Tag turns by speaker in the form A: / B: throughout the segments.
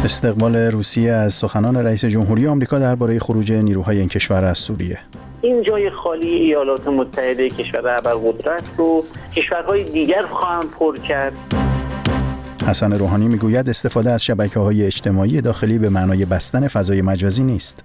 A: استقبال روسیه از سخنان رئیس جمهوری آمریکا درباره خروج نیروهای این کشور از سوریه.
B: این جای خالی ایالات متحده کشور ابرقدرت رو کشورهای دیگر خواهند پر کرد.
A: حسن روحانی میگوید استفاده از شبکه‌های اجتماعی داخلی به معنای بستن فضای مجازی نیست.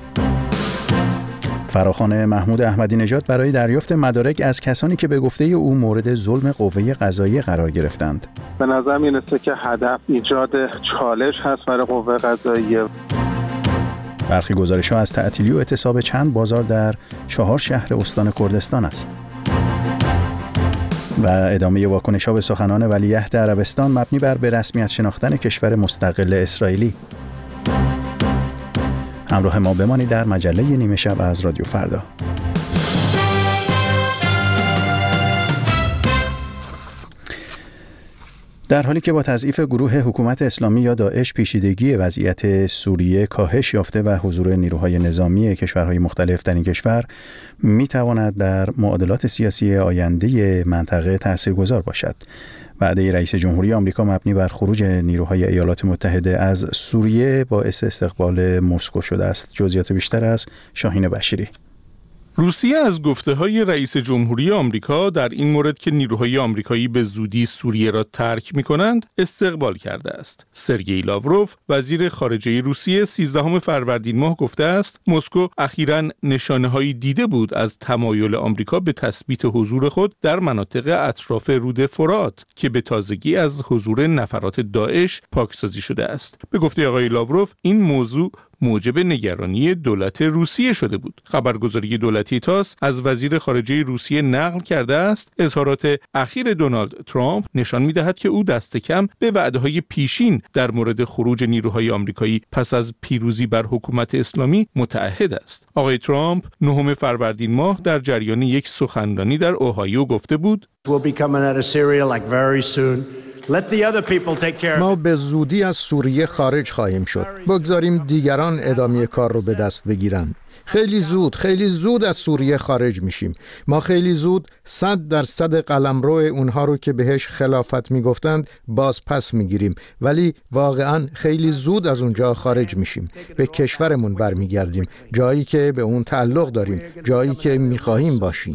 A: فراخوان محمود احمدی نژاد برای دریافت مدارک از کسانی که به گفته او مورد ظلم قوه قضاییه قرار گرفتند.
C: به نظر میاد که هدف ایجاد چالش هست برای قوه قضاییه.
A: برخی گزارش‌ها از تعطیلی و اعتصاب چند بازار در 4 شهر استان کردستان است. و ادامه واکنش‌ها به سخنان ولیعهد عربستان مبنی بر به رسمیت شناختن کشور مستقل اسرائیلی. همراه ما بمانید در مجله نیمه شب از رادیو فردا. در حالی که با تضعیف گروه حکومت اسلامی یا داعش پیچیدگی وضعیت سوریه کاهش یافته و حضور نیروهای نظامی کشورهای مختلف در این کشور می‌تواند در معادلات سیاسی آینده منطقه تاثیرگذار باشد. وعده رئیس جمهوری آمریکا مبنی بر خروج نیروهای ایالات متحده از سوریه باعث استقبال مسکو شده است. جزئیات بیشتر از شاهین بشیری.
D: روسیه از گفته‌های رئیس جمهوری آمریکا در این مورد که نیروهای آمریکایی به زودی سوریه را ترک می‌کنند استقبال کرده است. سرگئی لاوروف وزیر خارجه روسیه 13 فروردین ماه گفته است مسکو اخیراً نشانه‌هایی دیده بود از تمایل آمریکا به تثبیت حضور خود در مناطق اطراف رود فرات که به تازگی از حضور نفرات داعش پاکسازی شده است. به گفته آقای لاوروف این موضوع موجب نگرانی دولت روسیه شده بود. خبرگزاری دولتی تاس از وزیر خارجه روسیه نقل کرده است اظهارات اخیر دونالد ترامپ نشان می‌دهد که او دست کم به وعده‌های پیشین در مورد خروج نیروهای آمریکایی پس از پیروزی بر حکومت اسلامی متعهد است. آقای ترامپ 9 فروردین ماه در جریان یک سخنرانی در اوهایو گفته بود
E: ما به زودی از سوریه خارج خواهیم شد. بگذاریم دیگران ادامه کار رو به دست بگیرن. خیلی زود از سوریه خارج میشیم. ما خیلی زود 100% قلمرو اونها رو که بهش خلافت میگفتند باز پس میگیریم، ولی واقعا خیلی زود از اونجا خارج میشیم. به کشورمون برمیگردیم، جایی که به اون تعلق داریم، جایی که میخواهیم باشیم.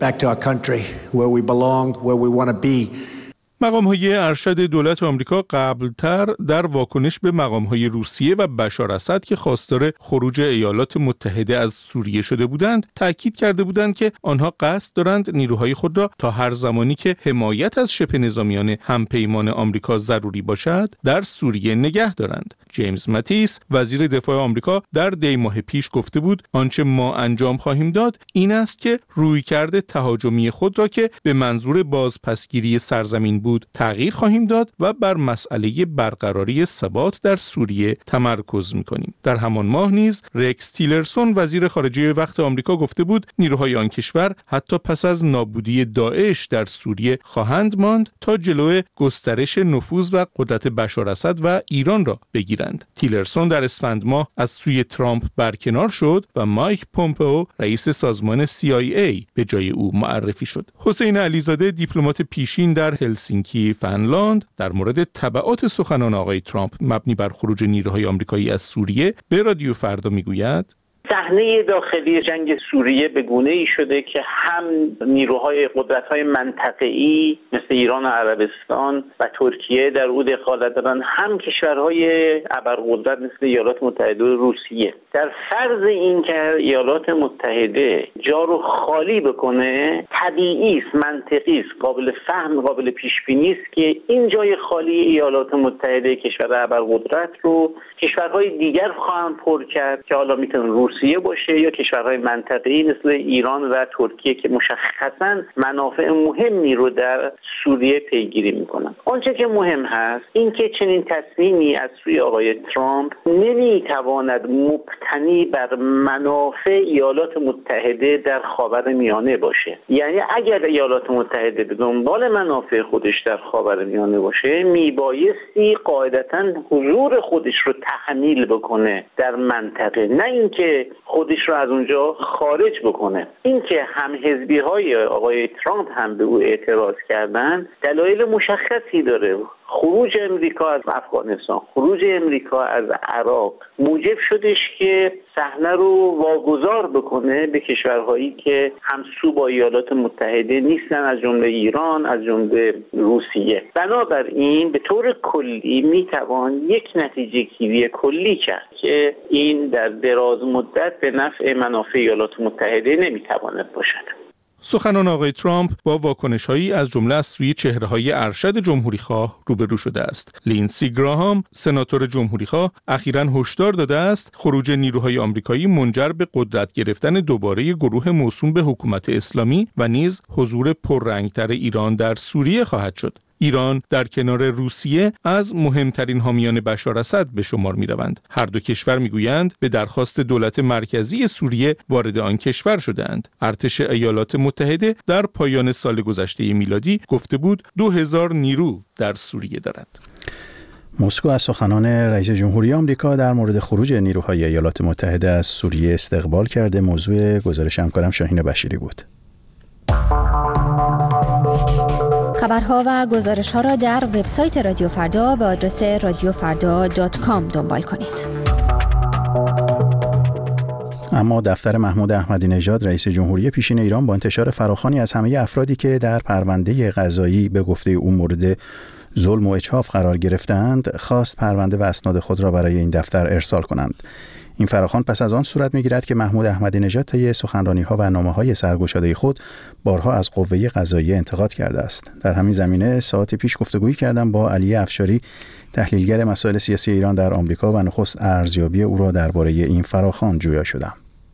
D: مقام‌های ارشد دولت آمریکا قبلتر در واکنش به مقام‌های روسیه و بشار اسد که خواستار خروج ایالات متحده از سوریه شده بودند، تأکید کرده بودند که آنها قصد دارند نیروهای خود را تا هر زمانی که حمایت از شبه نظامیان همپیمان آمریکا ضروری باشد، در سوریه نگه دارند. جیمز ماتیس، وزیر دفاع آمریکا، در دی ماه پیش گفته بود آنچه ما انجام خواهیم داد این است که رویکرد تهاجمی خود را که به منظور بازپسگیری سرزمین بود تغییر خواهیم داد و بر مسئله برقراری ثبات در سوریه تمرکز می‌کنیم. در همان ماه نیز رکس تیلرسون وزیر خارجه وقت آمریکا گفته بود نیروهای آن کشور حتی پس از نابودی داعش در سوریه خواهند ماند تا جلوی گسترش نفوذ و قدرت بشار اسد و ایران را بگیرند. تیلرسون در اسفند ماه از سوی ترامپ برکنار شد و مایک پومپئو رئیس سازمان CIA به جای او معرفی شد. حسین علیزاده دیپلمات پیشین در هلسینکی فنلاند در مورد تبعات سخنان آقای ترامپ مبنی بر خروج نیروهای آمریکایی از سوریه به رادیو فردا میگوید
B: صحنه داخلی جنگ سوریه به گونه‌ای شده که هم نیروهای قدرت‌های منطقه‌ای مثل ایران و عربستان و ترکیه در او دخالت دارن، هم کشورهای ابرقدرت مثل ایالات متحده و روسیه. در فرض اینکه ایالات متحده جا رو خالی بکنه، طبیعی است، منطقی است، قابل فهم، قابل پیش بینی است که این جای خالی ایالات متحده کشور ابرقدرت رو کشورهای دیگر خواهند پر کرد که حالا میتونه روسیه باشه یا کشورهای منطقه‌ای مثل ایران و ترکیه که مشخصاً منافع مهمی رو در سوریه پیگیری میکنن. آنچه که مهم هست این که چنین تصمیمی از سوی آقای ترامپ نمیتواند مبتنی بر منافع ایالات متحده در خاورمیانه باشه. یعنی اگر ایالات متحده به دنبال منافع خودش در خاورمیانه باشه، میبایستی قاعدتاً حضور خودش رو تحمیل بکنه در منطقه، نه اینکه خودش رو از اونجا خارج بکنه. اینکه هم حزبی‌های آقای ترامپ هم به او اعتراض کردن دلایل مشخصی داره. خروج امریکا از افغانستان، خروج امریکا از عراق موجب شدش که صحنه رو واگذار بکنه به کشورهایی که همسو با ایالات متحده نیستن، از جمله ایران، از جمله روسیه. بنابراین به طور کلی میتوان یک نتیجه گیری کلی کرد که این در دراز مدت به نفع منافع ایالات متحده نمیتواند باشد.
D: سخنان آقای ترامپ با واکنش‌هایی از جمله از سوی چهره‌های ارشد جمهوری‌خواه روبرو شده است. لینسی گراهام، سناتور جمهوری‌خواه، اخیراً هشدار داده است خروج نیروهای آمریکایی منجر به قدرت گرفتن دوباره گروه موسوم به حکومت اسلامی و نیز حضور پررنگتر ایران در سوریه خواهد شد. ایران در کنار روسیه از مهمترین حامیان بشار اسد به شمار می‌روند. هر دو کشور می‌گویند به درخواست دولت مرکزی سوریه وارد آن کشور شده‌اند. ارتش ایالات متحده در پایان سال گذشته میلادی گفته بود 2000 نیرو در سوریه دارد.
A: مسکو از سخنان رئیس جمهوری آمریکا در مورد خروج نیروهای ایالات متحده از سوریه استقبال کرده. موضوع گزارش همکارم شاهین بشیری بود.
F: خبرها و گزارش‌ها را در وبسایت رادیو فردا به آدرس radiofarda.com دنبال کنید.
A: اما دفتر محمود احمدی نژاد رئیس جمهوری پیشین ایران با انتشار فراخوانی از همه افرادی که در پرونده قضایی به گفته او مورد ظلم و اجحاف قرار گرفتند خواست پرونده و اسناد خود را برای این دفتر ارسال کنند. این فراخوان پس از آن صورت می‌گیرد که محمود احمدی نژاد طی سخنرانی‌ها و نامه‌های سرگشاده خود بارها از قوه قضاییه انتقاد کرده است. در همین زمینه ساعت پیش گفتگویی کردم با علی افشاری، تحلیلگر مسائل سیاسی ایران در آمریکا و نخست ارزیابی او را درباره این فراخوان جویا شدم.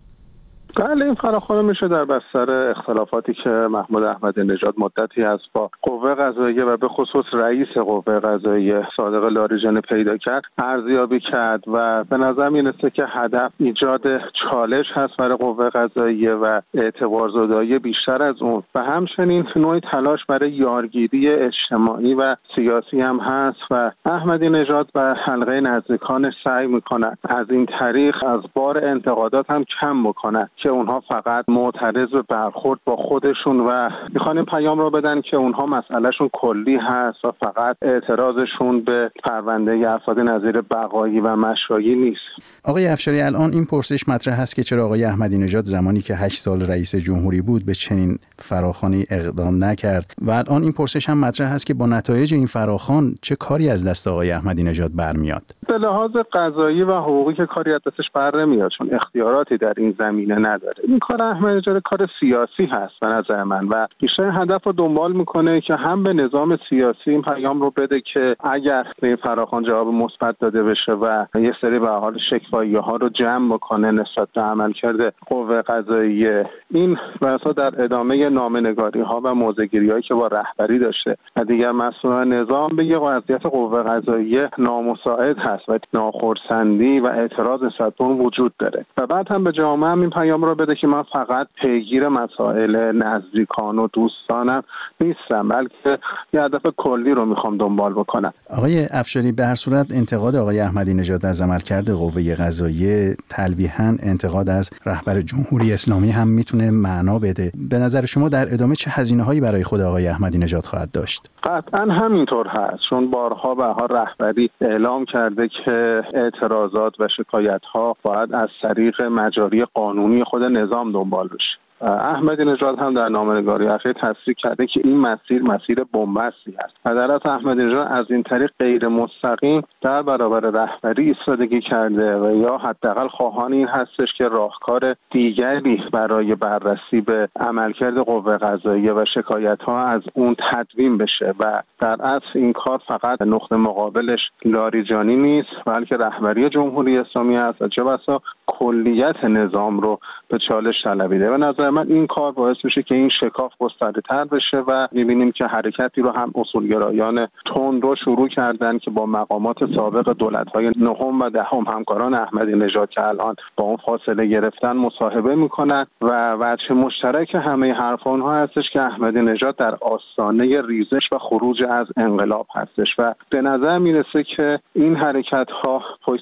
C: بله، این فراخوان میشه در بستر اختلافاتی که محمود احمدی نژاد مدتی از با قوه قضاییه و به خصوص رئیس قوه قضاییه صادق لاریجانی پیدا کرد ارزیابی کرد و به نظر میرسه که هدف ایجاد چالش هست برای قوه قضاییه و اعتبارزدایی بیشتر از اون و همچنین نوعی تلاش برای یارگیری اجتماعی و سیاسی هم هست و احمدی نژاد و حلقه نزدیکانش سعی میکنن از این طریق از بار انتقادات هم کم بکنن که اونها فقط معترض به برخورد با خودشون و میخوان این پیام رو بدن که اونها مسئلهشون کلی هست و فقط اعتراضشون به پرونده افراد نظیر بقایی و مشایی نیست.
A: آقای افشاری، الان این پرسش مطرح هست که چرا آقای احمدی نژاد زمانی که 8 سال رئیس جمهوری بود به چنین فراخوانی اقدام نکرد و الان این پرسش هم مطرح هست که با نتایج این فراخوان چه کاری از دست آقای احمدی نژاد برمیاد؟
C: به لحاظ قضایی و حقوقی که کاری از دستش بر نمیاد چون اختیاراتی در این زمینه نداره. این کار احمدی نژاد کار سیاسی هست به نظر من و بیشتر هدف رو دنبال میکنه که هم به نظام سیاسی این پیام رو بده که اگر به این فراخوان جواب مثبت داده بشه و یه سری به حال شکوایی‌ها رو جمع بکنه نسبت به عملکرد قوه قضاییه، این واسه در ادامه نامه‌نگاری‌ها و موضع‌گیری‌هایی که با رهبری داشته و دیگر مسئولان نظام به وضعیت قوه قضاییه نامساعد هست و ناخرسندی و اعتراض نسبت به اون وجود داره و بعد هم به جامعه این پیام رو بده که من فقط پیگیر مسائل نزدیکان و دوستانم نیستم بلکه یه هدف کلی رو میخوام دنبال بکنم.
A: آقای افشاری، به هر صورت انتقاد آقای احمدی نژاد از عملکرد قوه قضاییه تلویحاً انتقاد از رهبر جمهوری اسلامی هم میتونه معنا بده. به نظر شما در ادامه چه هزینه‌هایی برای خود آقای احمدی نژاد خواهد داشت؟
C: قطعاً همینطور هست چون بارها به هر رهبری اعلام کرده که اعتراضات و شکایت‌ها باید از طریق مجاری قانونی خود نظام دنبال بشه. احمدی نژاد هم در نامه‌نگاری اخیر تصریح کرده که این مسیر بن‌بستی است و در اصل احمدی نژاد از این طریق غیر مستقیم در برابر رهبری ایستادگی کرده و یا حداقل خواهان این هستش که راهکار دیگری برای بررسی به عملکرد قوه قضاییه و شکایت‌ها از اون تدوین بشه و در اصل این کار فقط نقطه مقابلش لاریجانی نیست بلکه رهبری جمهوری اسلامی است و چه بسا کلیت نظام رو به چالش طلبیده. و نظر من این کار باعث میشه که این شکاف گسترده‌تر بشه و می‌بینیم که حرکتی رو هم اصولگرایان تند رو شروع کردن که با مقامات سابق دولت‌های نهم و دهم همکاران احمدی نژاد که الان با اون فاصله گرفتن مصاحبه میکنن و وجه مشترک همه حرف اونها هستش که احمدی نژاد در آستانه ریزش و خروج از انقلاب هستش و به نظر میرسه که این حرکت‌ها پشت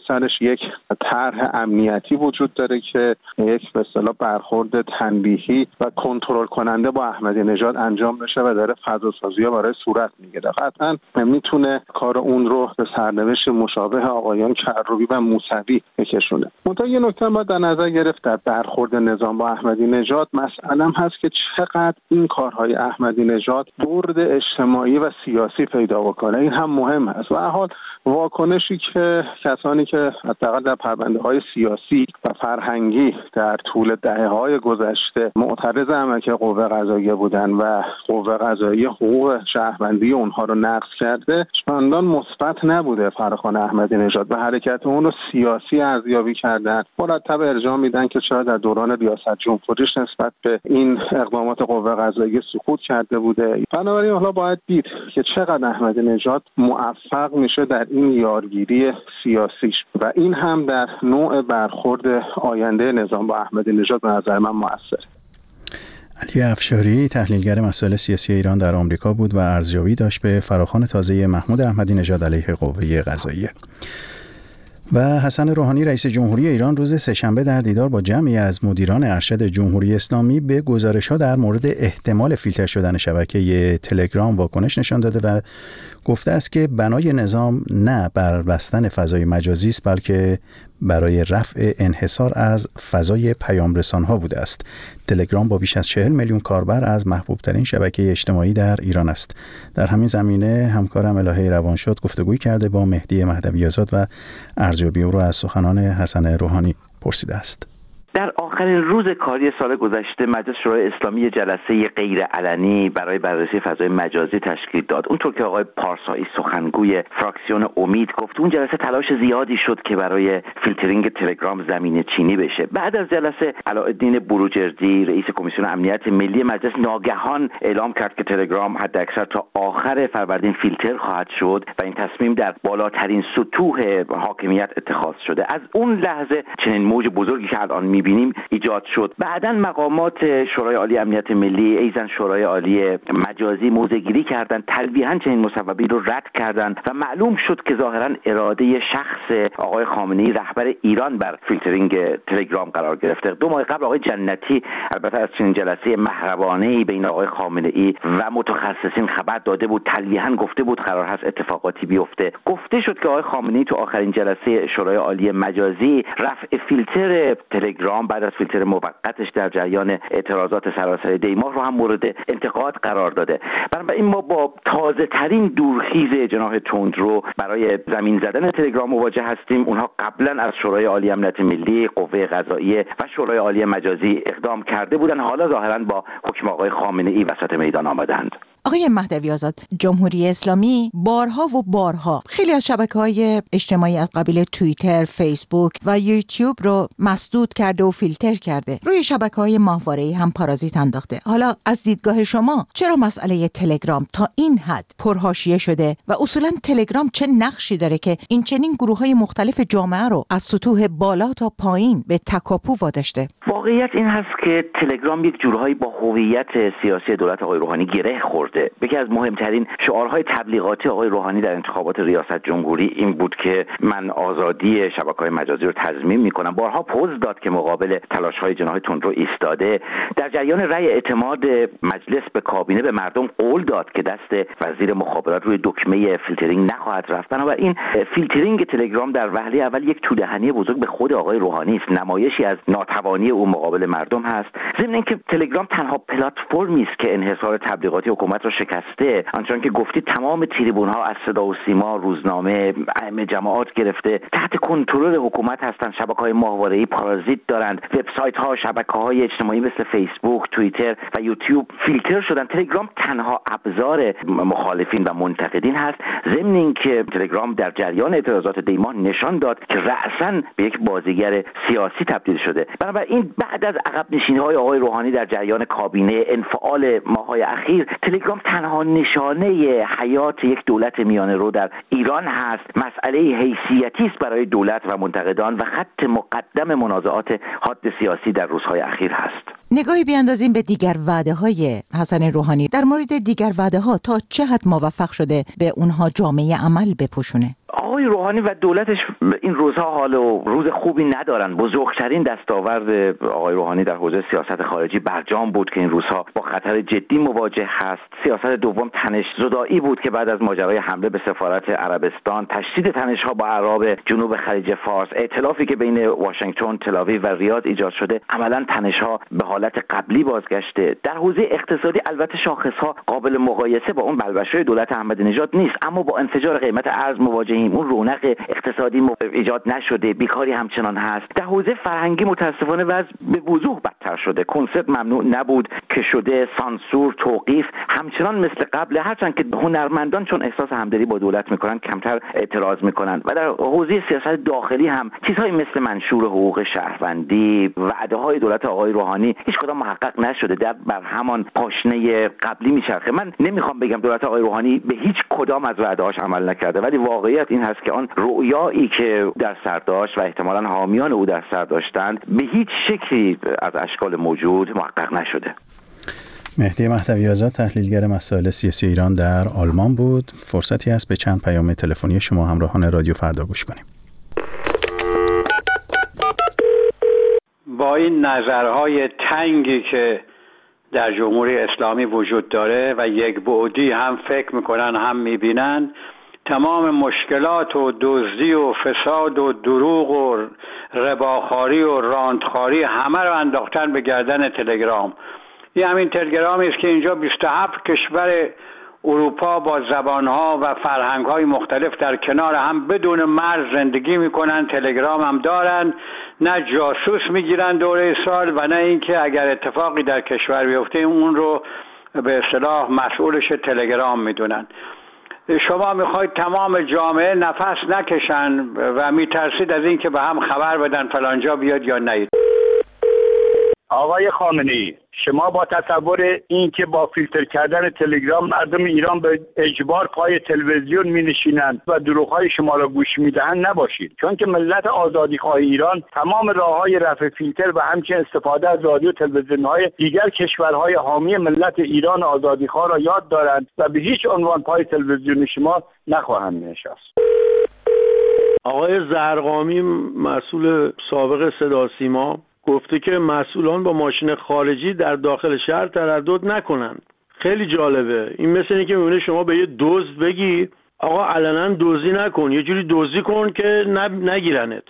C: سرش یک طرح امنیتی وجود داره که یک به اصطلاح برخورد تنبیهی و کنترل کننده با احمدی نژاد انجام بشه و داره فضاسازی‌ها برای صورت میگیره. قطعاً میتونه کار اون رو به سرنوشت مشابه آقایان کروبی و موسوی بکشونه. منتها یه نکته باید در نظر گرفت در برخورد نظام با احمدی نژاد مسئله هست که چقدر این کارهای احمدی نژاد برد اجتماعی و سیاسی پیدا بکنه. این هم مهم است. و حال واکنشی که کسانی که حداقل در پرونده‌های سیاسی و فرهنگی در طول دهه‌های گذشته معترض عملکرد قوه قضاییه بودن و قوه قضاییه حقوق شهروندی اونها رو نقض کرده چندان مثبت نبوده. فرخان احمدی نژاد به حرکت اون رو سیاسی ارزیابی کردن، مرتب ارجاع میدن که چرا در دوران ریاست جمهوریش نسبت به این اقدامات قوه قضاییه سکوت کرده بوده. بنابراین حالا باید دید که چقدر احمدی نژاد موفق میشه در این یارگیری سیاسیش و این هم در نوع برخورد آینده نظام با احمدی نژاد به نظر من مؤثره.
A: علی افشاری تحلیلگر مسائل سیاسی ایران در آمریکا بود و ارزیابی داشت به فراخوان تازه محمود احمدی نژاد علیه قوه قضاییه. و حسن روحانی رئیس جمهوری ایران روز سه‌شنبه در دیدار با جمعی از مدیران ارشد جمهوری اسلامی به گزارش‌ها در مورد احتمال فیلتر شدن شبکه تلگرام واکنش نشان داده و گفته است که بنای نظام نه بر بستن فضای مجازی است بلکه برای رفع انحصار از فضای پیام رسان‌ها بوده است. تلگرام با بیش از 40 میلیون کاربر از محبوب‌ترین شبکه اجتماعی در ایران است. در همین زمینه همکارم الهه روانشاد گفتگوی کرده با مهدی مهدوی آزاد و ارزیابی او را از سخنان حسن روحانی پرسیده است.
G: در آخرین روز کاری سال گذشته مجلس شورای اسلامی جلسه غیر علنی برای بررسی فضای مجازی تشکیل داد. اونطور که آقای پارسایی سخنگوی فراکسیون امید گفت اون جلسه تلاش زیادی شد که برای فیلترینگ تلگرام زمینه چینی بشه. بعد از جلسه علاءالدین بروجردی رئیس کمیسیون امنیت ملی مجلس ناگهان اعلام کرد که تلگرام حداکثر تا آخر فروردین فیلتر خواهد شد و این تصمیم در بالاترین سطوح حاکمیت اتخاذ شده. از اون لحظه چنین موج بزرگی که الان می‌بینیم ایجاد شد. بعداً مقامات شورای عالی امنیت ملی ایزن شورای عالی مجازی موضع‌گیری کردند، تلویحاً چنین مصوبه‌ای رو رد کردند و معلوم شد که ظاهراً اراده شخص آقای خامنه‌ای رهبر ایران بر فیلترینگ تلگرام قرار گرفته. 2 ماه قبل آقای جنتی البته از چنین جلسه محرمانه‌ای بین آقای خامنه‌ای و متخصصین خبر داده بود، تلویحاً گفته بود قرار هست اتفاقاتی بیفته. گفته شد که آقای خامنه‌ای تو آخرین جلسه شورای عالی مجازی رفع فیلتر تلگرام بعد از فیلتر موقتش در جریان اعتراضات سراسر دیماه رو هم مورد انتقاد قرار داده. بنابراین ما با تازه ترین دورخیز جناح تندرو برای زمین زدن تلگرام مواجه هستیم. اونها قبلا از شورای عالی امنیت ملی، قوه قضاییه و شورای عالی مجازی اقدام کرده بودن، حالا ظاهرا با حکم آقای خامنه‌ای وسط میدان آمدند.
H: آقای مهدوی آزاد، جمهوری اسلامی بارها خیلی از شبکه‌های اجتماعی از قبیل توییتر، فیسبوک و یوتیوب رو مسدود کرده و فیلتر کرده. روی شبکه‌های ماهواره‌ای هم پارازیت انداخته. حالا از دیدگاه شما چرا مسئله تلگرام تا این حد پرحاشیه شده و اصولاً تلگرام چه نقشی داره که این چنین گروه‌های مختلف جامعه رو از سطوح بالا تا پایین به تکاپو واداشته؟
G: واقعیت این هست که تلگرام یک جورهایی با هویت سیاسی دولت آقای روحانی گره خورده. یکی از مهمترین شعارهای تبلیغاتی آقای روحانی در انتخابات ریاست جمهوری این بود که من آزادی شبکه‌های مجازی رو تضمین می‌کنم. بارها پوز داد که مقابل تلاش‌های جناح تندرو ایستاده. در جریان رأی اعتماد مجلس به کابینه به مردم قول داد که دست وزیر مخابرات روی دکمه فیلترینگ نخواهد رفت. بنابراین فیلترینگ تلگرام در وهله اول یک توده‌نی بزرگ به خود آقای روحانی است، نمایشی از ناتوانی او مقابل مردم هست. ضمن اینکه تلگرام تنها پلتفرمی است که انحصار تبلیغاتی حکومت رو شکسته. آنچنان که گفتی تمام تریبون‌ها از صدا و سیما، روزنامه، ائمه جماعات گرفته تحت کنترل حکومت هستند. شبکه‌های ماهواره‌ای پارازیت دارند. وبسایت‌ها، شبکه‌های اجتماعی مثل فیسبوک، توییتر و یوتیوب فیلتر شدن. تلگرام تنها ابزار مخالفین و منتقدین هست. ضمن اینکه تلگرام در جریان اعتراضات دیماه نشان داد که رأساً به یک بازیگر سیاسی تبدیل شده. بنابراین بعد از عقب نشینی‌های آقای روحانی در جریان کابینه، انفعال ماه‌های اخیر، تلگرام تنها نشانه حیات یک دولت میانه رو در ایران هست. مسئله حیثیتی است برای دولت و منتقدان و خط مقدم منازعات حاد سیاسی در روزهای اخیر هست.
H: نگاهی بیاندازیم به دیگر وعده‌های حسن روحانی. در مورد دیگر وعده‌ها تا چه حد موفق شده به اونها جامعه عمل بپوشونه؟
G: آقای آقای روحانی و دولتش این روزها حال و روز خوبی ندارن. بزرگترین دستاورد آقای روحانی در حوزه سیاست خارجی برجام بود که این روزها با خطر جدی مواجه هست. سیاست دوم تنش زدایی بود که بعد از ماجرای حمله به سفارت عربستان، تشدید تنش‌ها با اعراب جنوب خلیج فارس، ائتلافی که بین واشنگتن، تل‌آویو و ریاض ایجاد شده، عملاً تنش‌ها به حالت قبلی بازگشته. در حوزه اقتصادی البته شاخص‌ها قابل مقایسه با اون بلبشوی دولت احمدی نژاد نیست، اما با انفجار قیمت ارز مواجهیم. اون رونق اقتصادی ایجاد نشده، بیکاری همچنان هست. در حوزه فرهنگی متاسفانه وضع به وضوح بدتر شده. کنسرت ممنوع نبود که شده، سانسور، توقیف همچنان مثل قبل، هرچند که هنرمندان چون احساس همدلی با دولت میکنن کمتر اعتراض میکنن. و در حوزه سیاست داخلی هم چیزهایی مثل منشور حقوق شهروندی، وعده‌های دولت آقای روحانی هیچ کدام محقق نشده، در بر همان پاشنه قبلی میچرخه. من نمیخوام بگم دولت آقای روحانی به هیچ کدام از وعده‌هاش عمل نکرده، ولی واقعیت این هست که آن رؤیایی که در سر داشت و احتمالاً حامیان او در سر داشتند به هیچ شکلی از اشکال موجود محقق نشده.
A: مهدی مهدوی آزاد، تحلیلگر مسائل سیاسی ایران در آلمان بود. فرصتی هست به چند پیام تلفنی شما همراهان رادیو فردا گوش کنیم.
I: با این نظرهای تنگی که در جمهوری اسلامی وجود داره و یک بعدی هم فکر میکنن هم میبینن، تمام مشکلات و دزدی و فساد و دروغ و رباخواری و راندخواری همه رو انداختن به گردن تلگرام. این همین تلگرامی است که اینجا 27 کشور اروپا با زبانها و فرهنگهای مختلف در کنار هم بدون مرز زندگی میکنن. تلگرام هم دارن، نه جاسوس میگیرن دوره سال و نه اینکه اگر اتفاقی در کشور بیفته اون رو به اصطلاح مسئولش تلگرام میدونن. شما میخواید تمام جامعه نفس نکشن و میترسید از اینکه به هم خبر بدن فلانجا بیاد یا نیاد.
J: آقای خامنه‌ای، شما با تصور این که با فیلتر کردن تلگرام مردم ایران به اجبار پای تلویزیون می نشینند و دروغ‌های شما را گوش می‌دهند نباشید، چون که ملت آزادیخواه ایران تمام راه‌های رفع فیلتر و همچنین استفاده از رادیو و تلویزیون‌های دیگر کشورهای حامی ملت ایران آزادیخواه را یاد دارند و به هیچ عنوان پای تلویزیون شما نخواهند نشست.
K: آقای زرقامی مسئول سابق صدا سیما گفته که مسئولان با ماشین خارجی در داخل شهر تردد نکنند. خیلی جالبه. این مثل اینه که میونه شما به یه دزد بگی آقا علنا دزدی نکن، یه جوری دزدی کن که نگیرنت.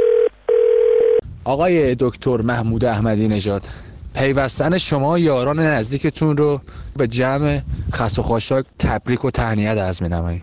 L: آقای دکتر محمود احمدی نژاد، پیوستن شما یاران نزدیکتون رو به جمع خس و خاشاک تبریک و تهنیت عرض می‌نماییم.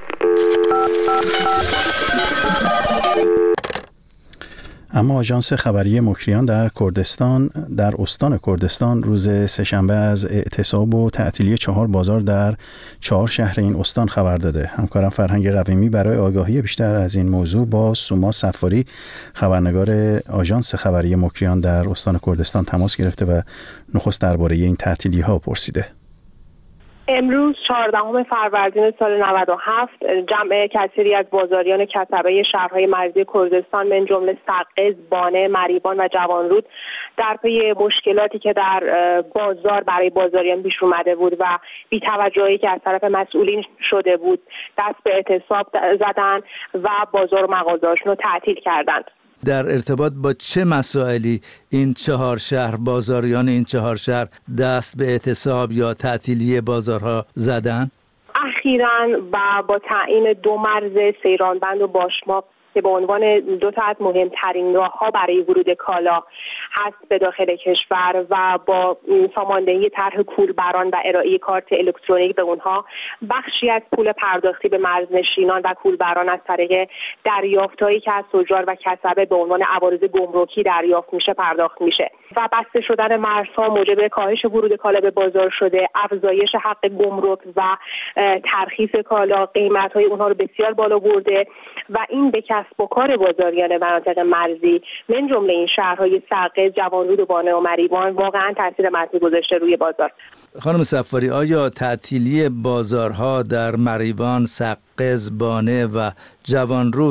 A: اما آژانس خبری مکریان در استان کردستان روز سه‌شنبه از اعتصاب و تعطیلی 4 بازار در 4 شهر این استان خبر داده. همکارم فرهنگ قویمی برای آگاهی بیشتر از این موضوع با سوما صفاری، خبرنگار آژانس خبری مکریان در استان کردستان تماس گرفته و نخست درباره این تعطیلی ها پرسیده.
M: امروز 14 فروردین سال 97 جمع کثیری از بازاریان کسبه شهرهای مرزی کردستان من جمله سقز، بانه، مریوان و جوانرود در پی مشکلاتی که در بازار برای بازاریان پیش اومده بود و بی‌توجهی که از طرف مسئولین شده بود دست به اعتصاب زدن و بازار و مغازه‌هاشون رو تعطیل کردند.
N: در ارتباط با چه مسائلی این 4 شهر، بازاریان این 4 شهر دست به اعتصاب یا تعطیلی بازارها زدن؟
M: اخیراً و با تعیین 2 مرز سیرانبند و باشماق که به عنوان 2 تا از مهمترین راه‌ها برای ورود کالا هست به داخل کشور و با ساماندهی طرح کولبران و ارائه کارت الکترونیک به اونها، بخشی از پول پرداختی به مرزنشینان و کولبران از طریق دریافت‌هایی که از تجار و کسبه به عنوان عوارض گمرکی دریافت میشه پرداخت میشه و بسته شدن مرزها موجب کاهش ورود کالا به بازار شده، افزایش حق گمرک و ترخیص کالا قیمت‌های اونها رو بسیار بالا برده و این به کسب و کار بازاریان مناطق مرزی من جمله این شهرهای سقز، جوانرود و بانه و مریوان واقعا تاثیر منفی گذاشته روی بازار.
N: خانم صفاری، آیا تعطیلی بازارها در مریوان، سقز، بانه و جوانرود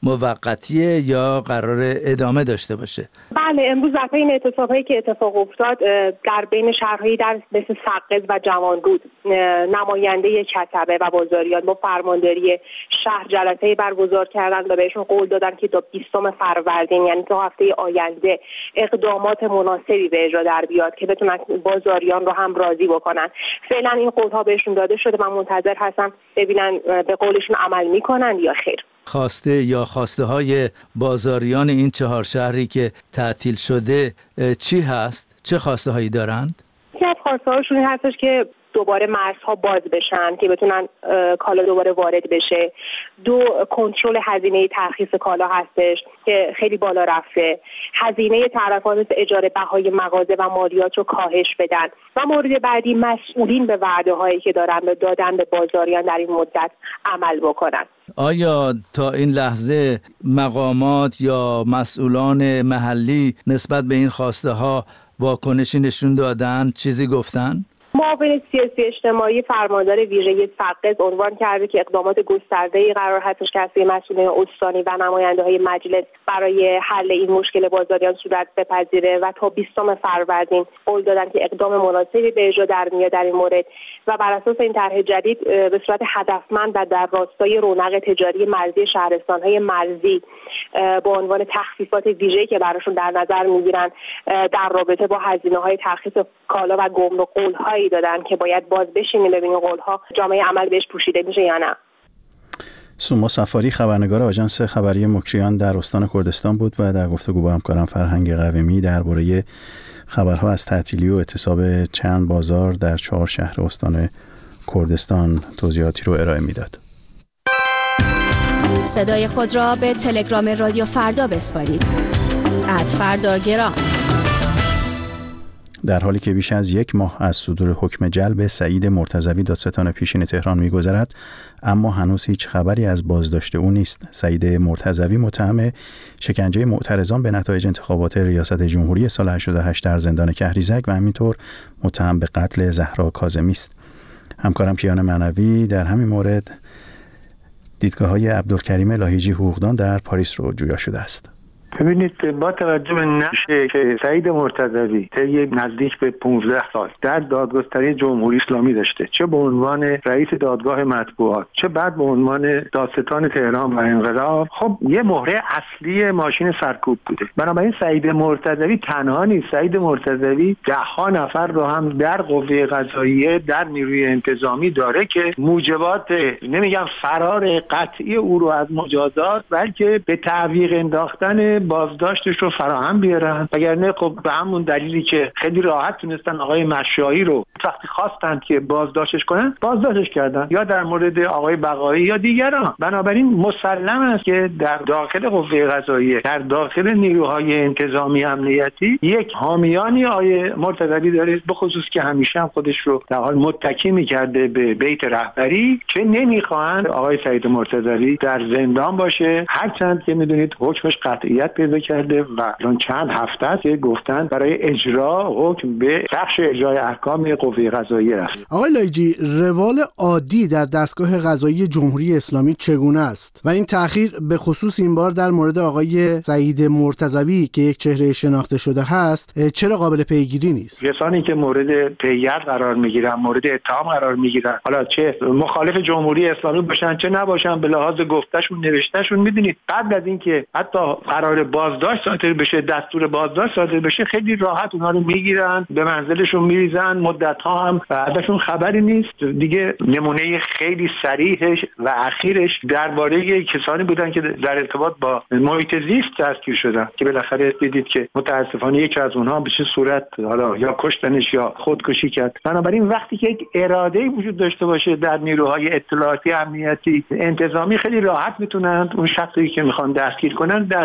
N: موقتیه یا قرار ادامه داشته باشه؟
M: بله، امروز در این اعتصاب‌هایی که اتفاق افتاد در بین شهرهایی در مثل سقز و جوانرود، نماینده کتبه و بازاریان با فرمانداری شهر جلسه‌ای برگزار کردند و بهشون قول دادن که تا 20 فروردین، یعنی تا هفته آینده، اقدامات مناسبی به اجرا در بیاد که بتونن بازاریان رو هم راضی بکنن. فعلا این قول‌ها بهشون داده شده. من منتظر هستم ببینن به قولشون عمل میکنن یا خیر.
N: خواسته یا خواسته های بازاریان این 4 شهری که تعطیل شده چی هست؟ چه خواسته هایی دارند؟
M: یکی از خواسته هاشون هستش که دوباره مرزها باز بشن که بتونن کالا دوباره وارد بشه. 2 کنترل هزینه ترخیص کالا هستش که خیلی بالا رفته. هزینه تعرفات مثل اجاره بهای مغازه و مالیات رو کاهش بدن. و مورد بعدی، مسئولین به وعده هایی که دادن به بازاریان در این مدت عمل بکنن.
N: آیا تا این لحظه مقامات یا مسئولان محلی نسبت به این خواسته ها واکنشی نشون دادن؟ چیزی گفتن؟
M: معاون سیاسی اجتماعی فرماندار ویژه سقز عنوان کرده که اقدامات گسترده‌ای قرار هستش که از مسئولین استانی و نماینده‌های مجلس برای حل این مشکل بازاریان صورت بپذیره و تا 20 فروردین قول دادن که اقدام مناسبی به اجرا در میاد در این مورد و بر اساس این طرح جدید به صورت هدفمند و در راستای رونق تجاری مرزی شهرستان‌های مرزی با عنوان تخفیفات ویژه‌ای که براشون در نظر می‌گیرن در رابطه با هزینه‌های ترخیص کالا و گمرک قول‌هایی دادن که باید باز بشینیم ببینیم قول‌ها جامعه عمل بهش پوشیده میشه یا نه.
A: سوما سفاری، خبرنگار آژانس خبری مکریان در استان کردستان بود و در گفتگو با همکارم فرهنگ قویمی درباره خبرها از تعطیلی و اعتصاب چند بازار در 4 شهر استان کردستان توضیحاتی رو ارائه میداد.
F: صدای خود را به تلگرام رادیو فردا بسپارید. @فرداگرام. در حالی که بیش از 1 ماه از صدور حکم جلب سعید مرتضوی دادستان پیشین تهران می‌گذرد، اما هنوز هیچ خبری از بازداشت او نیست. سعید مرتضوی متهم شکنجه معترضان به نتایج انتخابات ریاست جمهوری سال 88 در زندان کهریزک و همینطور متهم به قتل زهرا کاظمی است. همکارم کیان معنوی در همین مورد دیدگاه‌های عبدالکریم لاهیجی حقوقدان در پاریس رو جویا شده است.
O: ببینید، با توجه به نقشی که سعید مرتضوی طی نزدیک به 15 سال در دادگستری جمهوری اسلامی داشته، چه به عنوان رئیس دادگاه مطبوعات، چه بعد به عنوان دادستان تهران و انقلاب، خب یه مهره اصلی ماشین سرکوب بوده. بنابراین سعید مرتضوی تنها نیست. سعید مرتضوی 10 نفر رو هم در قوه قضاییه، در نیروی انتظامی داره که موجبات، نمیگم فرار قطعی او رو از مجازات، بلکه به تعویق انداختن بازداشتش رو فراهم بیارن. وگرنه خب به همون دلیلی که خیلی راحت تونستن آقای مشایی رو وقتی خواستند که بازداشتش کنن بازداشتش کردن، یا در مورد آقای بقایی یا دیگران. بنابراین مسلم است که در داخل قوه قضاییه، در داخل نیروهای انتظامی امنیتی، یک حامیانی آقای مرتضوی داره، به خصوص که همیشه هم خودش رو در حال متکی می‌کرده به بیت رهبری، که نمی‌خواهند آقای سعید مرتضوی در زندان باشه، هرچند که می‌دونید حکمش قطعیت پیدا کرده و الان چند هفته است که گفتن برای اجرا حکم به بخش اجرای احکام قوه قضاییه رفت.
P: آقای لایجی، روال عادی در دستگاه قضایی جمهوری اسلامی چگونه است و این تأخیر به خصوص این بار در مورد آقای سعید مرتضوی که یک چهره شناخته شده هست چرا قابل پیگیری نیست؟
O: کسانی که مورد پیگیر قرار میگیرن، مورد اتهام قرار میگیرن، حالا چه مخالف جمهوری اسلامی باشن چه نباشن، به لحاظ گفتشون نوشتهشون، میدونید قبل از اینکه حتی قرار بازداشت صادر بشه، دستور بازداشت صادر بشه، خیلی راحت اونها رو میگیرن، به منزلشون میریزن، مدت‌ها هم ازشون خبری نیست. دیگه نمونه خیلی صریحش و اخیرش درباره کسانی بودن که در ارتباط با محیط زیست دستگیر شدن که بالاخره دیدید که متاسفانه یکی از اونها به چه صورت حالا یا کشتنش یا خودکشی کرد. بنابراین وقتی که یک اراده‌ای وجود داشته باشه در نیروهای اطلاعاتی، امنیتی، انتظامی، خیلی راحت میتونن اون شخصی که میخوان دستگیر کنن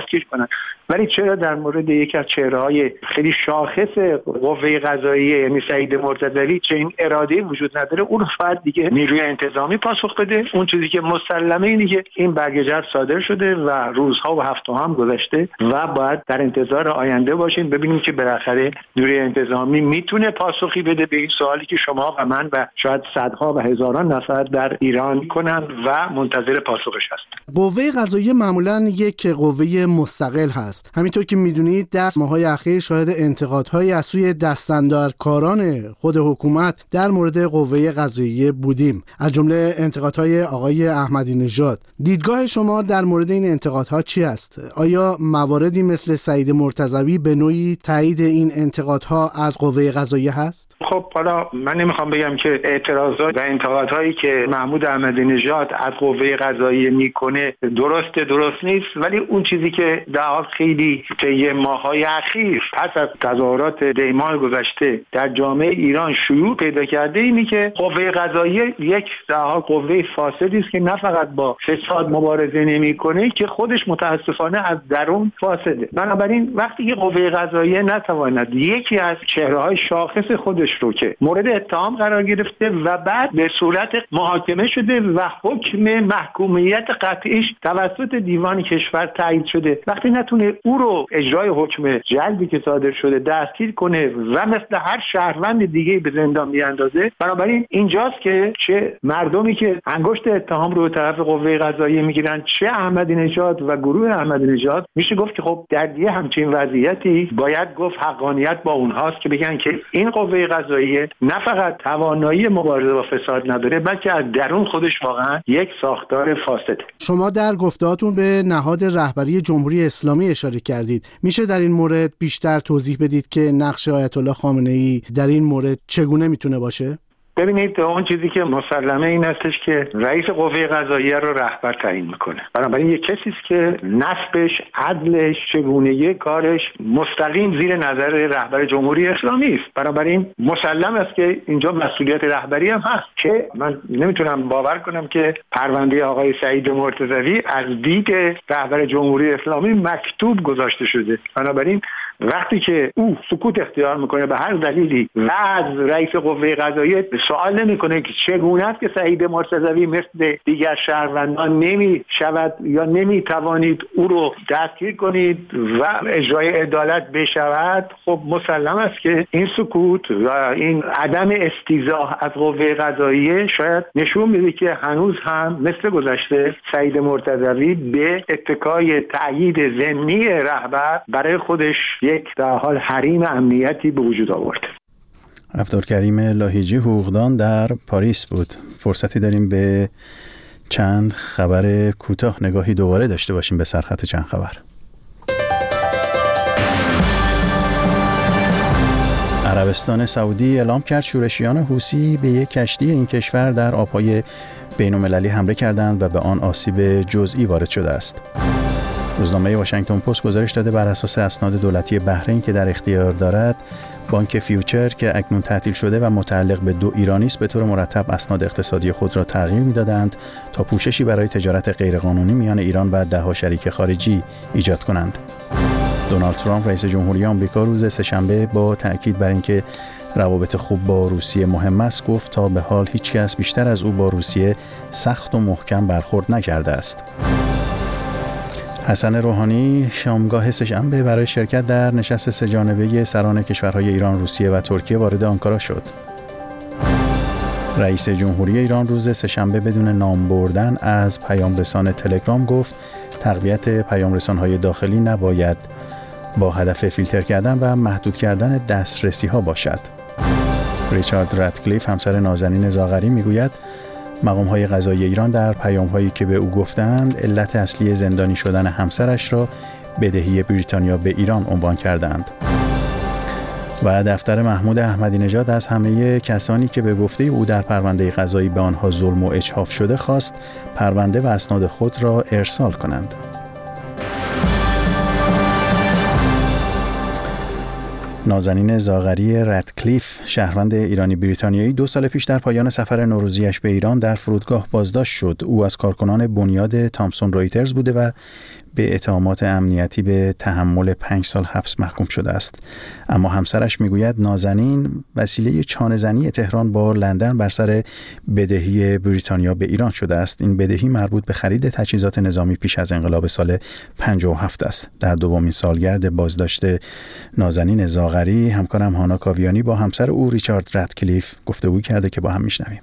O: میکنن. ولی چرا در مورد یکی از چهره‌های خیلی شاخص قوه قضاییه یعنی سعید مرتضوی چنین اراده وجود نداره؟ اون فقط دیگه نیروی انتظامی پاسخ بده. اون چیزی که مسلمه اینه که این برگزار صادر شده و روزها و هفته‌ها هم گذشته و باید در انتظار آینده باشیم ببینیم که بالاخره نیروی انتظامی میتونه پاسخی بده به این سوالی که شما و من و شاید صدها و هزاران نفر در ایران کنن و منتظر پاسخش هستند.
P: قوه قضاییه معمولاً یک قوه مستقل هست. همینطور که میدونید در ماه‌های اخیر شاهد انتقادهایی از سوی دستاندرکاران خود حکومت در مورد قوه قضاییه بودیم، از جمله انتقادهای آقای احمدی نژاد. دیدگاه شما در مورد این انتقادها چی است؟ آیا مواردی مثل سعید مرتضوی به نوعی تایید این انتقادها از قوه قضاییه هست؟
O: خب حالا من نمیخوام بگم که اعتراضات و انتقادهایی که محمود احمدی نژاد از قوه قضاییه میکنه درست نیست، ولی اون چیزی که در خیلی طی ماه‌های اخیر پس از تظاهرات دی‌ماه گذشته در جامعه ایران شیوع پیدا کرده اینه که قوه قضاییه یک قوه فاسدی است که نه فقط با فساد مبارزه نمیکنه که خودش متاسفانه از درون فاسده. بنابراین وقتی که قوه قضاییه نتواند یکی از چهره‌های شاخص خودش رو که مورد اتهام قرار گرفته و بعد به صورت محاکمه شده و حکم محکومیت قطعیش توسط دیوان کشور تایید شده، وقتی نتونه او رو اجرای حکم جلبی که صادر شده دستگیر کنه و مثل هر شهروند دیگه به زندان بیاندازه، بنابراین اینجاست که چه مردمی که انگشت اتهام رو به طرف قوه قضاییه میگیرن چه احمدی نژاد و گروه احمدی نژاد، میشه گفت که خب در یه همچین وضعیتی باید گفت حقانیت با اونهاست که بگن که این قوه قضاییه نه فقط توانایی مبارزه با فساد نداره بلکه از درون خودش واقعا یک ساختار فاسده.
P: شما در گفتهاتون به نهاد رهبری جمهوری اسلامی اشاره کردید. میشه در این مورد بیشتر توضیح بدید که نقش آیت الله خامنه‌ای در این مورد چگونه میتونه باشه؟
O: ببینید اون چیزی که مسلمه این هستش که رئیس قوه قضاییه رو رهبر تعیین میکنه. بنابراین یک کسی است که نسبش، عدلش، چگونگی کارش مستقیم زیر نظر رهبر جمهوری اسلامی است. بنابراین مسلم است که اینجا مسئولیت رهبری هم هست که من نمیتونم باور کنم که پرونده آقای سعید مرتضوی از دید رهبر جمهوری اسلامی مکتوب گذاشته شده. بنابراین وقتی که او سکوت اختیار میکنه به هر دلیلی و از رئیس قوه قضاییه سوال نمیکنه که چگونه است که سعید مرتضوی مثل دیگر شهروندان نمی شود یا نمی توانید او رو دستگیر کنید و اجرای عدالت بشود، خب مسلم است که این سکوت و این عدم استیضاح از قوه قضاییه شاید نشون میده که هنوز هم مثل گذشته سعید مرتضوی به اتکای تأیید ضمنی رهبر برای خودش یک در حال حریم امنیتی به وجود آورد.
A: عبدالکریم لاهیجی حقوقدان در پاریس بود. فرصتی داریم به چند خبر کوتاه نگاهی دوباره داشته باشیم به سرخط چند خبر. عربستان سعودی اعلام کرد شورشیان حوثی به یک کشتی این کشور در آبهای بین‌المللی حمله کردند و به آن آسیب جزئی وارد شده است. روزنامه واشنگتن پست گزارش داده بر اساس اسناد دولتی بحرین که در اختیار دارد، بانک فیوچر که اکنون تعطیل شده و متعلق به 2 ایرانی است به طور مرتب اسناد اقتصادی خود را تغییر می‌دادند تا پوششی برای تجارت غیرقانونی میان ایران و 10 شریک خارجی ایجاد کنند. دونالد ترامپ رئیس جمهوری آمریکا روز سه‌شنبه با تأکید بر اینکه روابط خوب با روسیه مهم است گفت تا به حال هیچ کس بیشتر از او با روسیه سخت و محکم برخورد نکرده است. حسن روحانی شامگاه سه‌شنبه برای شرکت در نشست 3 جانبه سران کشورهای ایران، روسیه و ترکیه وارد آنکارا شد. رئیس جمهوری ایران روز سه‌شنبه بدون نام بردن از پیامرسان تلگرام گفت تقویت پیامرسان‌های داخلی نباید با هدف فیلتر کردن و محدود کردن دسترسی‌ها باشد. ریچارد رتکلیف همسر نازنین زاغری میگوید مقام‌های قضایی ایران در پیام‌هایی که به او گفتند علت اصلی زندانی شدن همسرش را بدهی بریتانیا به ایران عنوان کردند. و دفتر محمود احمدی نژاد از همه کسانی که به گفته او در پرونده قضایی به آنها ظلم و اجحاف شده خواست پرونده و اسناد خود را ارسال کنند. نازنین زاغری رتکلیف، شهروند ایرانی بریتانیایی، 2 سال پیش در پایان سفر نوروزیش به ایران در فرودگاه بازداشت شد. او از کارکنان بنیاد تامسون رویترز بوده و
F: به اتهامات امنیتی به تحمل 5 سال حبس محکوم شده است. اما همسرش میگوید نازنین وسیله چانه‌زنی تهران با لندن بر سر بدهی بریتانیا به ایران شده است. این بدهی مربوط به خرید تجهیزات نظامی پیش از انقلاب سال 57 است. در دومین سالگرد بازداشت نازنین زاغری، همکارم هانا کاویانی با همسر او ریچارد رادکلیف گفتگو کرده که با هم میشنویم.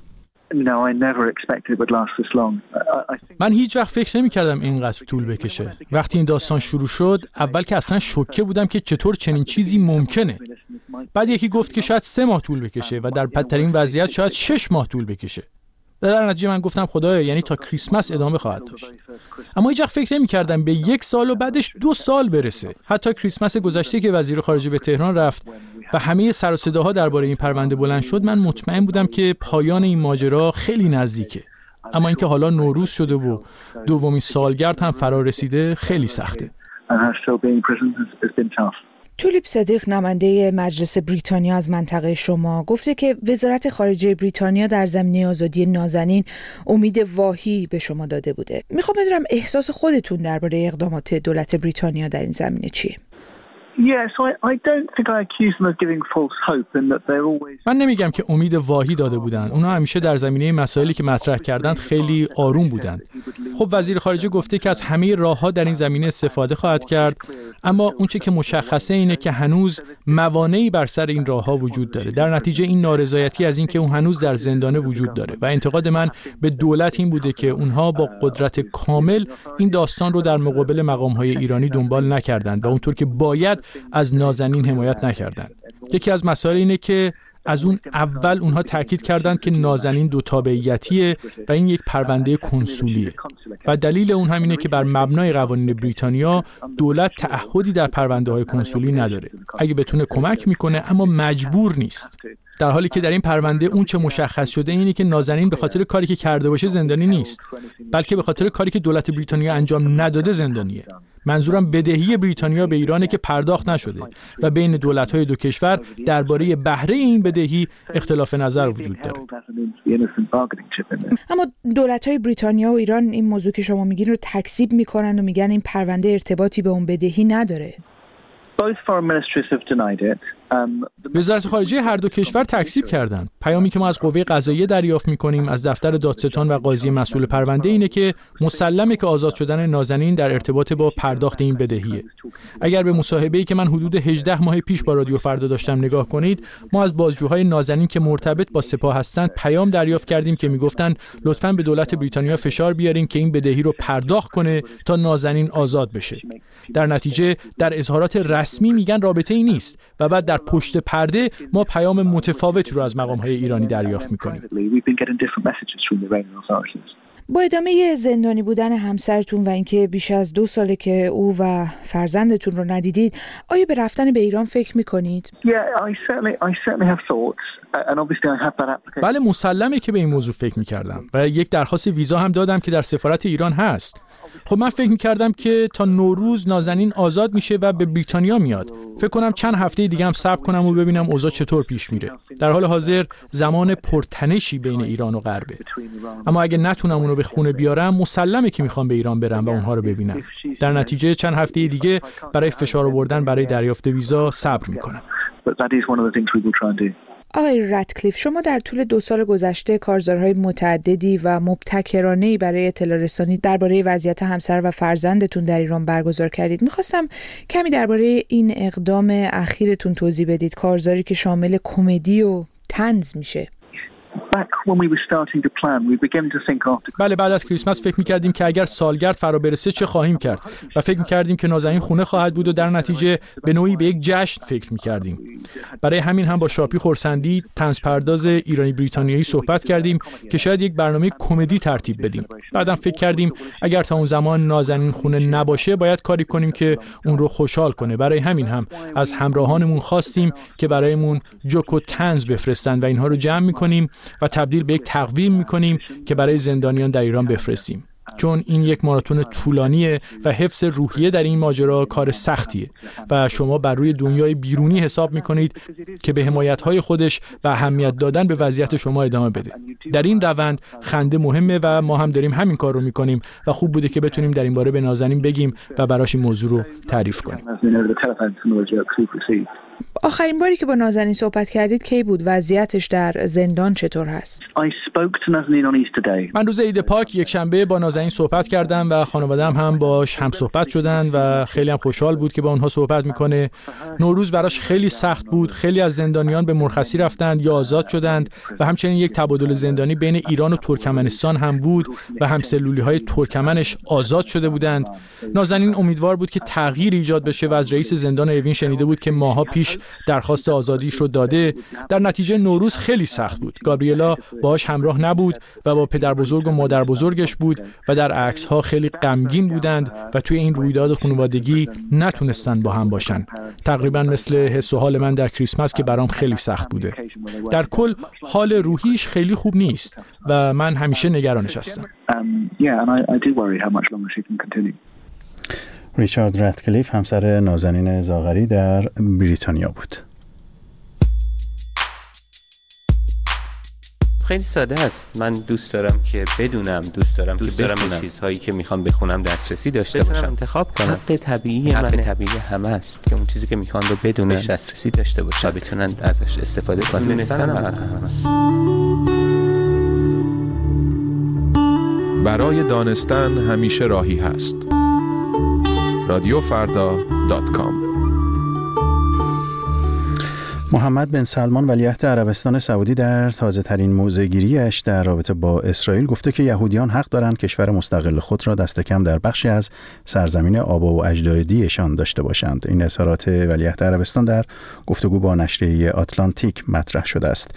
Q: من هیچ وقت فکر نمی‌کردم اینقدر طول بکشه. وقتی این داستان شروع شد، اول که اصلا شوکه بودم که چطور چنین چیزی ممکنه. بعد یکی گفت که شاید 3 ماه طول بکشه و در بدترین وضعیت شاید 6 ماه طول بکشه. در نتیجه من گفتم خدایا، یعنی تا کریسمس ادامه خواهد داشت. اما هیچ وقت فکر نمی‌کردم به 1 سال و بعدش 2 سال برسه. حتی کریسمس گذشته که وزیر خارجه به تهران رفت و همه سر و صداها درباره این پرونده بلند شد، من مطمئن بودم که پایان این ماجرا خیلی نزدیکه. اما اینکه حالا نوروز شده و دومین سالگرد هم فرا رسیده خیلی سخته.
R: تولیپ صدیق، نماینده مجلس بریتانیا از منطقه شما، گفته که وزارت خارجه بریتانیا در زمینه آزادی نازنین امید واهی به شما داده بوده. میخوام بدونم احساس خودتون درباره اقدامات دولت بریتانیا در این زمینه چیه؟
Q: من نمیگم که امید واهی داده بودن. اونا همیشه در زمینه مسائلی که مطرح کردند خیلی آروم بودن. خب وزیر خارجه گفته که از همه راه‌ها در این زمینه استفاده خواهد کرد، اما اونچه که مشخصه اینه که هنوز موانعی بر سر این راه‌ها وجود داره. در نتیجه این نارضایتی از این که اون هنوز در زندانه وجود داره و انتقاد من به دولت این بوده که اونها با قدرت کامل این داستان رو در مقابل مقام‌های ایرانی دنبال نکردند و اونطور که باید از نازنین حمایت نکردند. یکی از مسائل اینه که از اون اول اونها تاکید کردند که نازنین 2 تابعیتیه و این یک پرونده کنسولیه و دلیل اون همینه که بر مبنای قوانین بریتانیا دولت تعهدی در پرونده‌های کنسولی نداره. اگه بتونه کمک میکنه اما مجبور نیست. در حالی که در این پرونده اون چه مشخص شده اینه که نازنین به خاطر کاری که کرده باشه زندانی نیست، بلکه به خاطر کاری که دولت بریتانیا انجام نداده زندانیه. منظورم بدهی بریتانیا به ایرانه که پرداخت نشده و بین دولت‌های 2 کشور درباره بهره این بدهی اختلاف نظر وجود داره.
R: اما دولت‌های بریتانیا و ایران این موضوع که شما میگین رو تکذیب میکنن و میگن این پرونده ارتباطی به اون بدهی نداره.
Q: وزارت خارجه هر 2 کشور تکذیب کردند. پیامی که ما از قوه قضاییه دریافت می‌کنیم از دفتر دادستان و قاضی مسئول پرونده اینه که مسلمه که آزاد شدن نازنین در ارتباط با پرداخت این بدهیه. اگر به مصاحبه‌ای که من حدود 18 ماه پیش با رادیو فردا داشتم نگاه کنید، ما از بازجوهای نازنین که مرتبط با سپاه هستند پیام دریافت کردیم که میگفتن لطفاً به دولت بریتانیا فشار بیارین که این بدهی رو پرداخت کنه تا نازنین آزاد بشه. در نتیجه در اظهارات رسمی میگن رابطه‌ای نیست و بعد در پشت پرده ما پیام متفاوت رو از مقام‌های ایرانی دریافت می‌کنیم.
R: با ادامه زندانی بودن همسرتون و اینکه بیش از 2 ساله که او و فرزندتون رو ندیدید، آیا به رفتن به ایران فکر می‌کنید؟
Q: بله، مسلمه که به این موضوع فکر می‌کردم و یک درخواست ویزا هم دادم که در سفارت ایران هست. خب من فکر می‌کردم که تا نوروز نازنین آزاد میشه و به بریتانیا میاد. فکر کنم چند هفته دیگه هم صبر کنم و ببینم اوضاع چطور پیش میره. در حال حاضر زمان پرتنشی بین ایران و غربه. اما اگه نتونم اونو به خونه بیارم، مسلمه که میخوام به ایران برم و اونها رو ببینم. در نتیجه چند هفته دیگه برای فشار آوردن برای دریافت ویزا صبر میکنم.
R: آقای رادکلیف، شما در طول 2 سال گذشته کارزارهای متعددی و مبتکرانه‌ای برای اطلاع رسانی درباره وضعیت همسر و فرزندتون در ایران برگزار کردید. می‌خواستم کمی درباره این اقدام اخیرتون توضیح بدید، کارزاری که شامل کمدی و طنز میشه.
Q: بله، بعد از کریسمس فکر می‌کردیم که اگر سالگرد فرا برسه چه خواهیم کرد و فکر می‌کردیم که نازنین خونه خواهد بود و در نتیجه به نوعی به یک جشن فکر می‌کردیم. برای همین هم با شاپی خورسندی، طنزپرداز ایرانی بریتانیایی صحبت کردیم که شاید یک برنامه کمدی ترتیب بدیم. بعدم فکر کردیم اگر تا اون زمان نازنین خونه نباشه باید کاری کنیم که اون رو خوشحال کنه. برای همین هم از همراهانمون خواستیم که برایمون جوک و طنز بفرستن و اینها رو جمع می‌کنیم و تبدیل به یک تقویم می‌کنیم که برای زندانیان در ایران بفرستیم. چون این یک ماراتون طولانیه و حفظ روحیه در این ماجرا کار سختیه و شما بر روی دنیای بیرونی حساب میکنید که به حمایت‌های خودش و اهمیت دادن به وضعیت شما ادامه بده. در این روند خنده مهمه و ما هم داریم همین کار رو میکنیم و خوب بوده که بتونیم در این باره به نازنین بگیم و براش این موضوع رو تعریف کنیم.
R: آخرین باری که با نازنین صحبت کردید کی بود؟ وضعیتش در زندان چطور هست؟
Q: من روز عید پاک یک شنبه با نازنین صحبت کردم و خانواده‌ام هم باش هم صحبت شدن و خیلی هم خوشحال بود که با اونها صحبت میکنه. نوروز براش خیلی سخت بود. خیلی از زندانیان به مرخصی رفتند یا آزاد شدند و همچنین یک تبادل زندانی بین ایران و ترکمنستان هم بود و همسلولی‌های ترکمنش آزاد شده بودند. نازنین امیدوار بود که تغییر ایجاد بشه و از رئیس زندان اوین شنیده بود که ماها پیش درخواست آزادیش رو داده. در نتیجه نوروز خیلی سخت بود. گابریلا باهاش همراه نبود و با پدر بزرگ و مادر بزرگش بود و در عکس‌ها خیلی غمگین بودند و توی این رویداد خانوادگی نتونستن با هم باشن. تقریبا مثل حس و حال من در کریسمس که برام خیلی سخت بوده. در کل حال روحیش خیلی خوب نیست و من همیشه نگرانش هستم.
A: ریچارد رتکلیف همسر نازنین زاغری در بریتانیا بود.
S: خیلی ساده است. من دوست دارم که بدونم، دوست دارم به چیزهایی که میخوام بخونم دسترسی داشته باشم، انتخاب کنم. حق طبیعی همه است که اون چیزی که میخوان رو بدونن، دسترسی داشته باشن و بتونن ازش استفاده کنن. دونستن است.
T: برای دانستن همیشه راهی هست. رادیوفردا.com.
A: محمد بن سلمان ولیعهد عربستان سعودی در تازه‌ترین موضع‌گیری‌اش در رابطه با اسرائیل گفته که یهودیان حق دارند کشور مستقل خود را دست کم در بخشی از سرزمین آبا و اجدادیشان داشته باشند. این اظهارات ولیعهد عربستان در گفتگو با نشریه آتلانتیک مطرح شده است.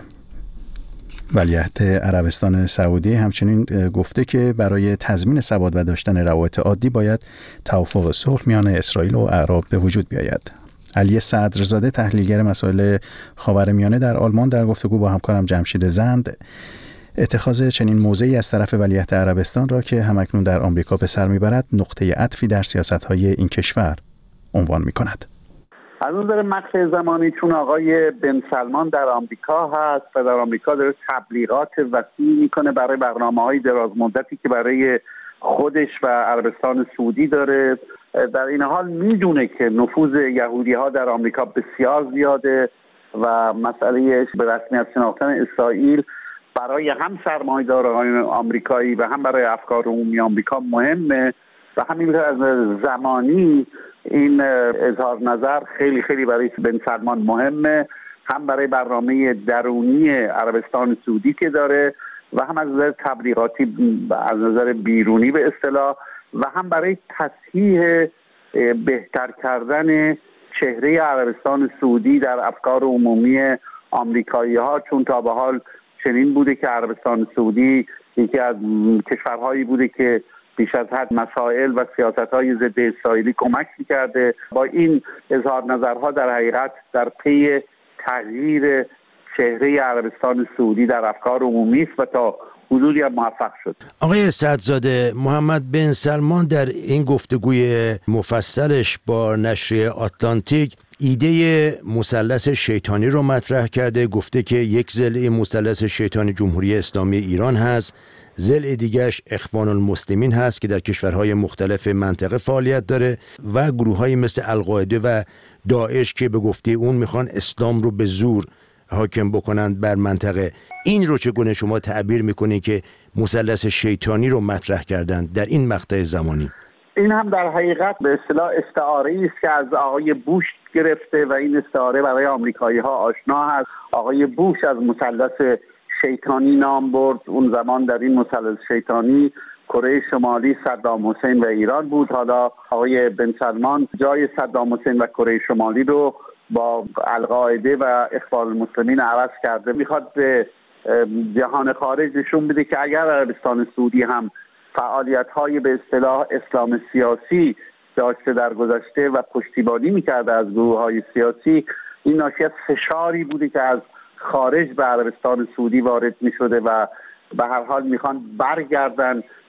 A: ولیعهد عربستان سعودی همچنین گفته که برای تضمین ثبات و داشتن روابط عادی باید توافق صلح میان اسرائیل و اعراب به وجود بیاید. علی صدرزاده تحلیلگر مسائل خاورمیانه در آلمان در گفتگو با همکارم جمشید زند اتخاذ چنین موضعی از طرف ولیعهد عربستان را که همکنون در آمریکا به سر میبرد نقطه عطفی در سیاست‌های این کشور عنوان می‌کند.
C: از نظر مقطع زمانی چون آقای بن سلمان در آمریکا هست و در آمریکا داره تبلیغات وسیع میکنه برای برنامه‌های دراز مدتی که برای خودش و عربستان سعودی داره، در این حال میدونه که نفوذ یهودی‌ها در آمریکا بسیار زیاده و مسئله به رسمیت شناختن اسرائیل برای هم سرمایه‌داران آمریکایی و هم برای افکار عمومی آمریکا مهمه و همینطور از زمانی این اظهار نظر خیلی خیلی برای بن سلمان مهمه، هم برای برنامه درونی عربستان سعودی که داره و هم از نظر تبلیغاتی از نظر بیرونی به اصطلاح و هم برای تصحیح بهتر کردن چهره عربستان سعودی در افکار عمومی آمریکایی ها، چون تا به حال چنین بوده که عربستان سعودی یکی از کشورهایی بوده که بیش از حد مسائل و سیاست‌های ضد اسرائیلی کمک می‌کرده. با این اظهار نظرها در حقیقت در پی تغییر چهره عربستان سعودی در افکار عمومی است و تا حدودی هم موفق شد.
U: آقای صدرزاده، محمد بن سلمان در این گفتگوی مفصلش با نشریه آتلانتیک ایده مثلث شیطانی رو مطرح کرده. گفته که یک ضلع مثلث شیطانی جمهوری اسلامی ایران هست، ضلع دیگرش اخوان المسلمین هست که در کشورهای مختلف منطقه فعالیت داره و گروه‌های مثل القاعده و داعش که به گفته اون میخوان اسلام رو به زور حاکم بکنند بر منطقه. این رو چگونه شما تعبیر میکنید که مثلث شیطانی رو مطرح کردند در این مقطع زمانی؟
C: این هم در حقیقت به اصطلاح استعاره‌ای است که از آقای بوش گرفته و این استعاره برای آمریکایی‌ها آشنا هست. آقای بوش از مثلث شیطانی نام برد. اون زمان در این مثلث شیطانی کره شمالی صدام حسین و ایران بود. حالا آقای بن سلمان جای صدام حسین و کره شمالی رو با القاعده و اخوان المسلمین عوض کرده. میخواد به جهان خارج نشون بده که اگر عربستان سعودی هم فعالیت‌های به اصطلاح اسلام سیاسی داشته در گذشته و پشتیبانی میکرده از گروه‌های سیاسی، این ناشی از فشاری بوده که از خارج به عربستان سعودی وارد میشده و به هر حال میخوان برگردن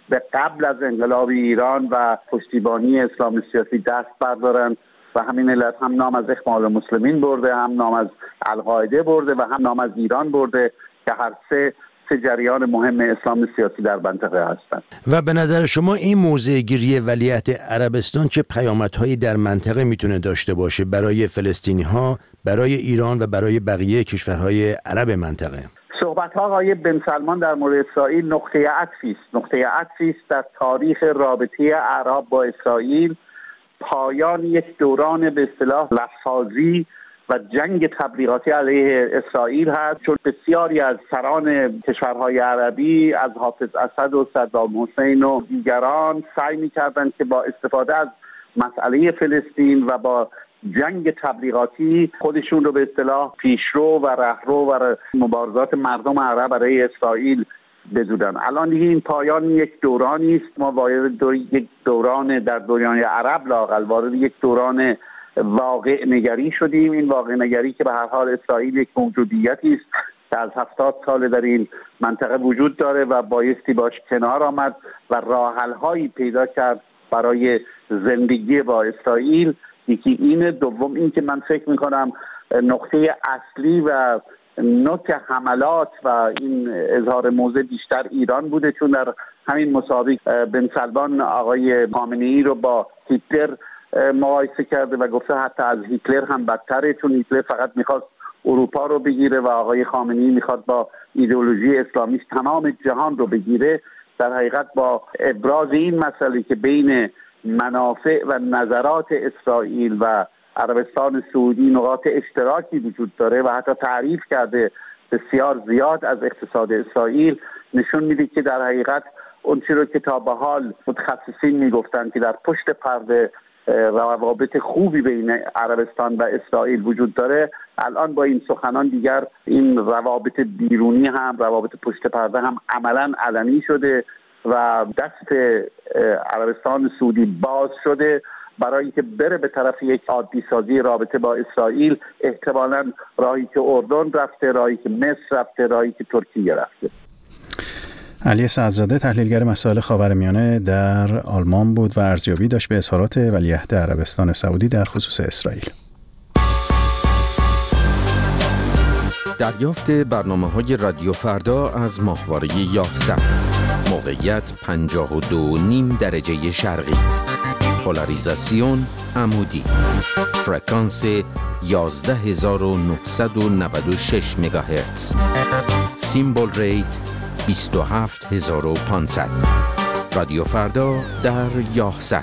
C: به قبل از انقلاب ایران و پشتیبانی اسلام سیاسی دست بردارن و همین علت هم نام از اخوان المسلمین برده، هم نام از القاعده برده و هم نام از ایران برده که هر سه جریان مهم اسلام سیاسی در منطقه هستند.
U: و به نظر شما این موضع گیری ولیعهد عربستان چه پیامدهایی در منطقه میتونه داشته باشه برای فلسطینی‌ها، برای ایران و برای بقیه کشورهای عرب منطقه؟
C: صحبت‌ها آقای بن سلمان در مورد اسرائیل نقطه عطفی است در تاریخ رابطه عرب با اسرائیل، پایان یک دوران به اصطلاح لفظ‌سازی و جنگ تبلیغاتی علیه اسرائیل هست، چون بسیاری از سران کشورهای عربی از حافظ اسد و صدام حسین و دیگران سعی می‌کردند که با استفاده از مسئله فلسطین و با جنگ تبلیغاتی خودشون رو به اصطلاح پیشرو و رهرو و مبارزات مردم عرب برای اسرائیل بدونن. الان دیگه این پایان یک دورانی است، ما وارد یک دوران در دنیای عرب لااقل وارد یک دوران واقع نگری شدیم. این واقع نگری که به هر حال اسرائیل یک موجودیتی است که از 70 سال در این منطقه وجود داره و بایستی باش کنار آمد و راه‌حل‌هایی پیدا کرد برای زندگی با اسرائیل. یکی این، دوم این که من فکر میکنم نقطه اصلی و نوک حملات و این اظهار موضع بیشتر ایران بوده، چون در همین مسابقه بن سلمان آقای خامنه‌ای رو با هیتلر مقایسه کرده و گفته حتی از هیتلر هم بدتره، چون هیتلر فقط میخواست اروپا رو بگیره و آقای خامنه‌ای میخواد با ایدئولوژی اسلامیش تمام جهان رو بگیره. در حقیقت با ابراز این مسئله که بین منافع و نظرات اسرائیل و عربستان سعودی نقاط اشتراکی وجود داره و حتی تعریف کرده بسیار زیاد از اقتصاد اسرائیل، نشون میده که در حقیقت اون چیزی رو که تا به حال متخصصین میگفتن که در پشت پرده روابط خوبی بین عربستان و اسرائیل وجود داره، الان با این سخنان دیگر این روابط بیرونی هم روابط پشت پرده هم عملاً علنی شده و دست عربستان سعودی باز شده برای که بره به طرف یک عادی سازی رابطه با اسرائیل. احتمالاً راهی که اردن رفته، راهی که مصر رفته، راهی که ترکیه رفته.
A: علی سعدزاده تحلیلگر مسائل خاورمیانه در آلمان بود و ارزیابی داشت به اظهارات ولیعهد عربستان سعودی در خصوص اسرائیل.
E: دریافت برنامه‌های رادیو فردا از ماهواره یاهصد. موقعیت 52.5 درجه شرقی. پولاریزاسیون عمودی. فرکانس 11996 مگاهرتز. سیمبل ریت 27500. رادیو فردا در یاهصد.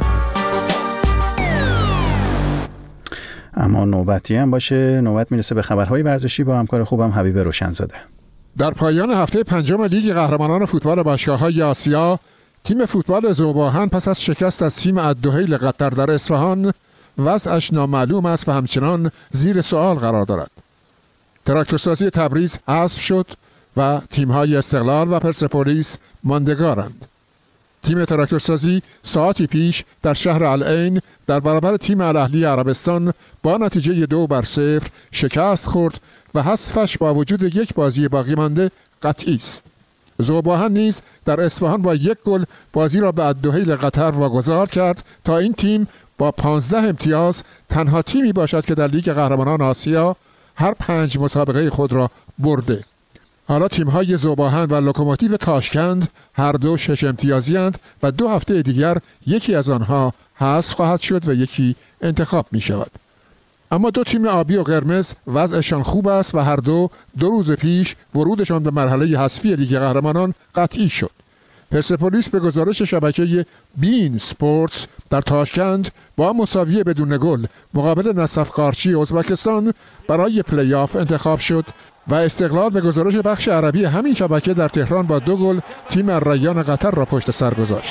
A: اما نوبتی هم باشه، نوبت میرسه به خبرهای ورزشی با همکار خوبم حبیب روشنزاده.
V: در پایان هفته پنجم لیگ قهرمانان فوتبال باشگاه‌های آسیا، تیم فوتبال ذوب‌آهن پس از شکست از تیم الدحیل قطر در اصفهان وضعش نامعلوم است و همچنان زیر سوال قرار دارد. تراکتورسازی تبریز حذف شد و تیم‌های استقلال و پرسپولیس ماندگارند. تیم تراکتورسازی ساعتی پیش در شهر العین در برابر تیم الاهلی عربستان با نتیجه 2-0 شکست خورد و حذفش با وجود یک بازی باقی مانده قطعی است. ذوب‌آهن نیز در اصفهان با 1 گل بازی را به الدحیل قطر واگذار کرد تا این تیم با 15 امتیاز تنها تیمی باشد که در لیگ قهرمانان آسیا هر 5 مسابقه خود را برده. حالا تیم‌های ذوب‌آهن و لوکوموتیو تاشکند هر دو 6 امتیازی اند و 2 هفته دیگر یکی از آنها حذف خواهد شد و یکی انتخاب می شود. اما 2 تیم آبی و قرمز وضعشان خوب است و هر دو روز پیش ورودشان به مرحله حذفی لیگ قهرمانان قطعی شد. پرسپولیس به گزارش شبکه بین سپورتس در تاشکند با مساوی بدون گل مقابل نصف قارچی ازبکستان برای پلی آف انتخاب شد و استقلال به گزارش بخش عربی همین شبکه در تهران با 2 گل تیم الریان قطر را پشت سر گذاشت.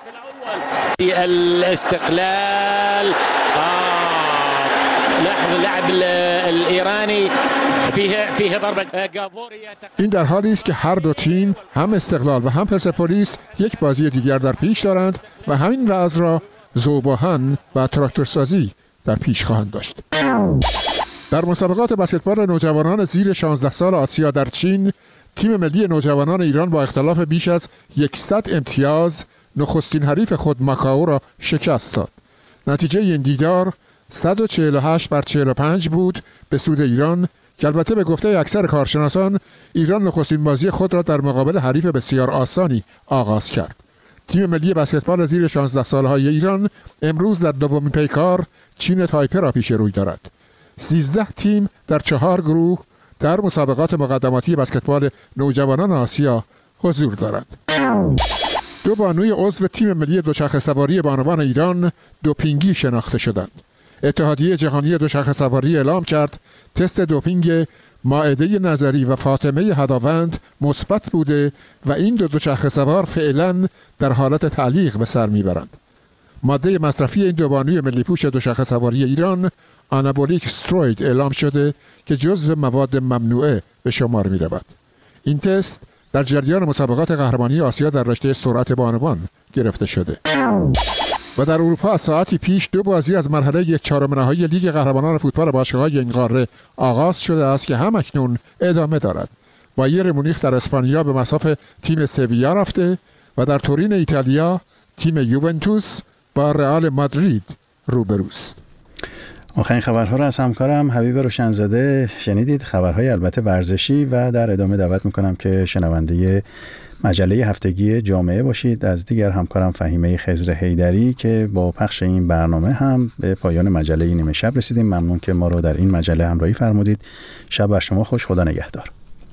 W: الاستقلال لاعب الایرانی فيه ضربه گابوری.
V: این در حالی است که هر دو تیم هم استقلال و هم پرسپولیس یک بازی دیگر در پیش دارند و همین وضع را ذوب‌آهن و تراکتورسازی در پیش خواهند داشت. در مسابقات بسکتبال نوجوانان زیر 16 سال آسیا در چین تیم ملی نوجوانان ایران با اختلاف بیش از 100 امتیاز نخستین حریف خود ماکائو را شکست داد. نتیجه این دیدار 148-45 بود به سود ایران که البته به گفته اکثر کارشناسان ایران نخستین بازی خود را در مقابل حریف بسیار آسانی آغاز کرد. تیم ملی بسکتبال زیر 16 سالهای ایران امروز در دومین پیکار چین تایپه را پیش روی دارد. 13 تیم در 4 گروه در مسابقات مقدماتی بسکتبال نوجوانان آسیا حضور دارند. 2 بانوی عضو تیم ملی دوچرخه سواری بانوان ایران دوپینگی شناخته شدند. اتحادیه جهانی دوچرخه سواری اعلام کرد تست دوپینگ مائده نظری و فاطمه هداوند مثبت بوده و این دوچرخه سوار فعلا در حالت تعلیق به سر میبرند. ماده مصرفی این 2 بانوی ملی پوش دوچرخه سواری ایران آنابولیک استروید اعلام شده که جزو مواد ممنوعه به شمار می رود. این تست در جریان مسابقات قهرمانی آسیا در رشته سرعت بانوان گرفته شده. و در اروپا از ساعتی پیش 2 بازی از مرحله 1/4 نهایی لیگ قهرمانان فوتبال باشگاه‌های این قاره آغاز شده است که هم اکنون ادامه دارد. بایر مونیخ در اسپانیا به مصاف تیم سویا رفته و در تورین ایتالیا تیم یوونتوس با رئال مادرید روبروست.
A: آخرین خبرها را از همکارم حبیب روشنزاده شنیدید، خبرهای البته ورزشی، و در ادامه دعوت میکنم که شنونده مجله هفتگی جامعه باشید از دیگر همکارم فهیمه خضر حیدری که با پخش این برنامه هم به پایان مجله نیمه شب رسیدیم. ممنون که ما رو در این مجله همراهی فرمودید. شب بر شما خوش. خدا نگهدار.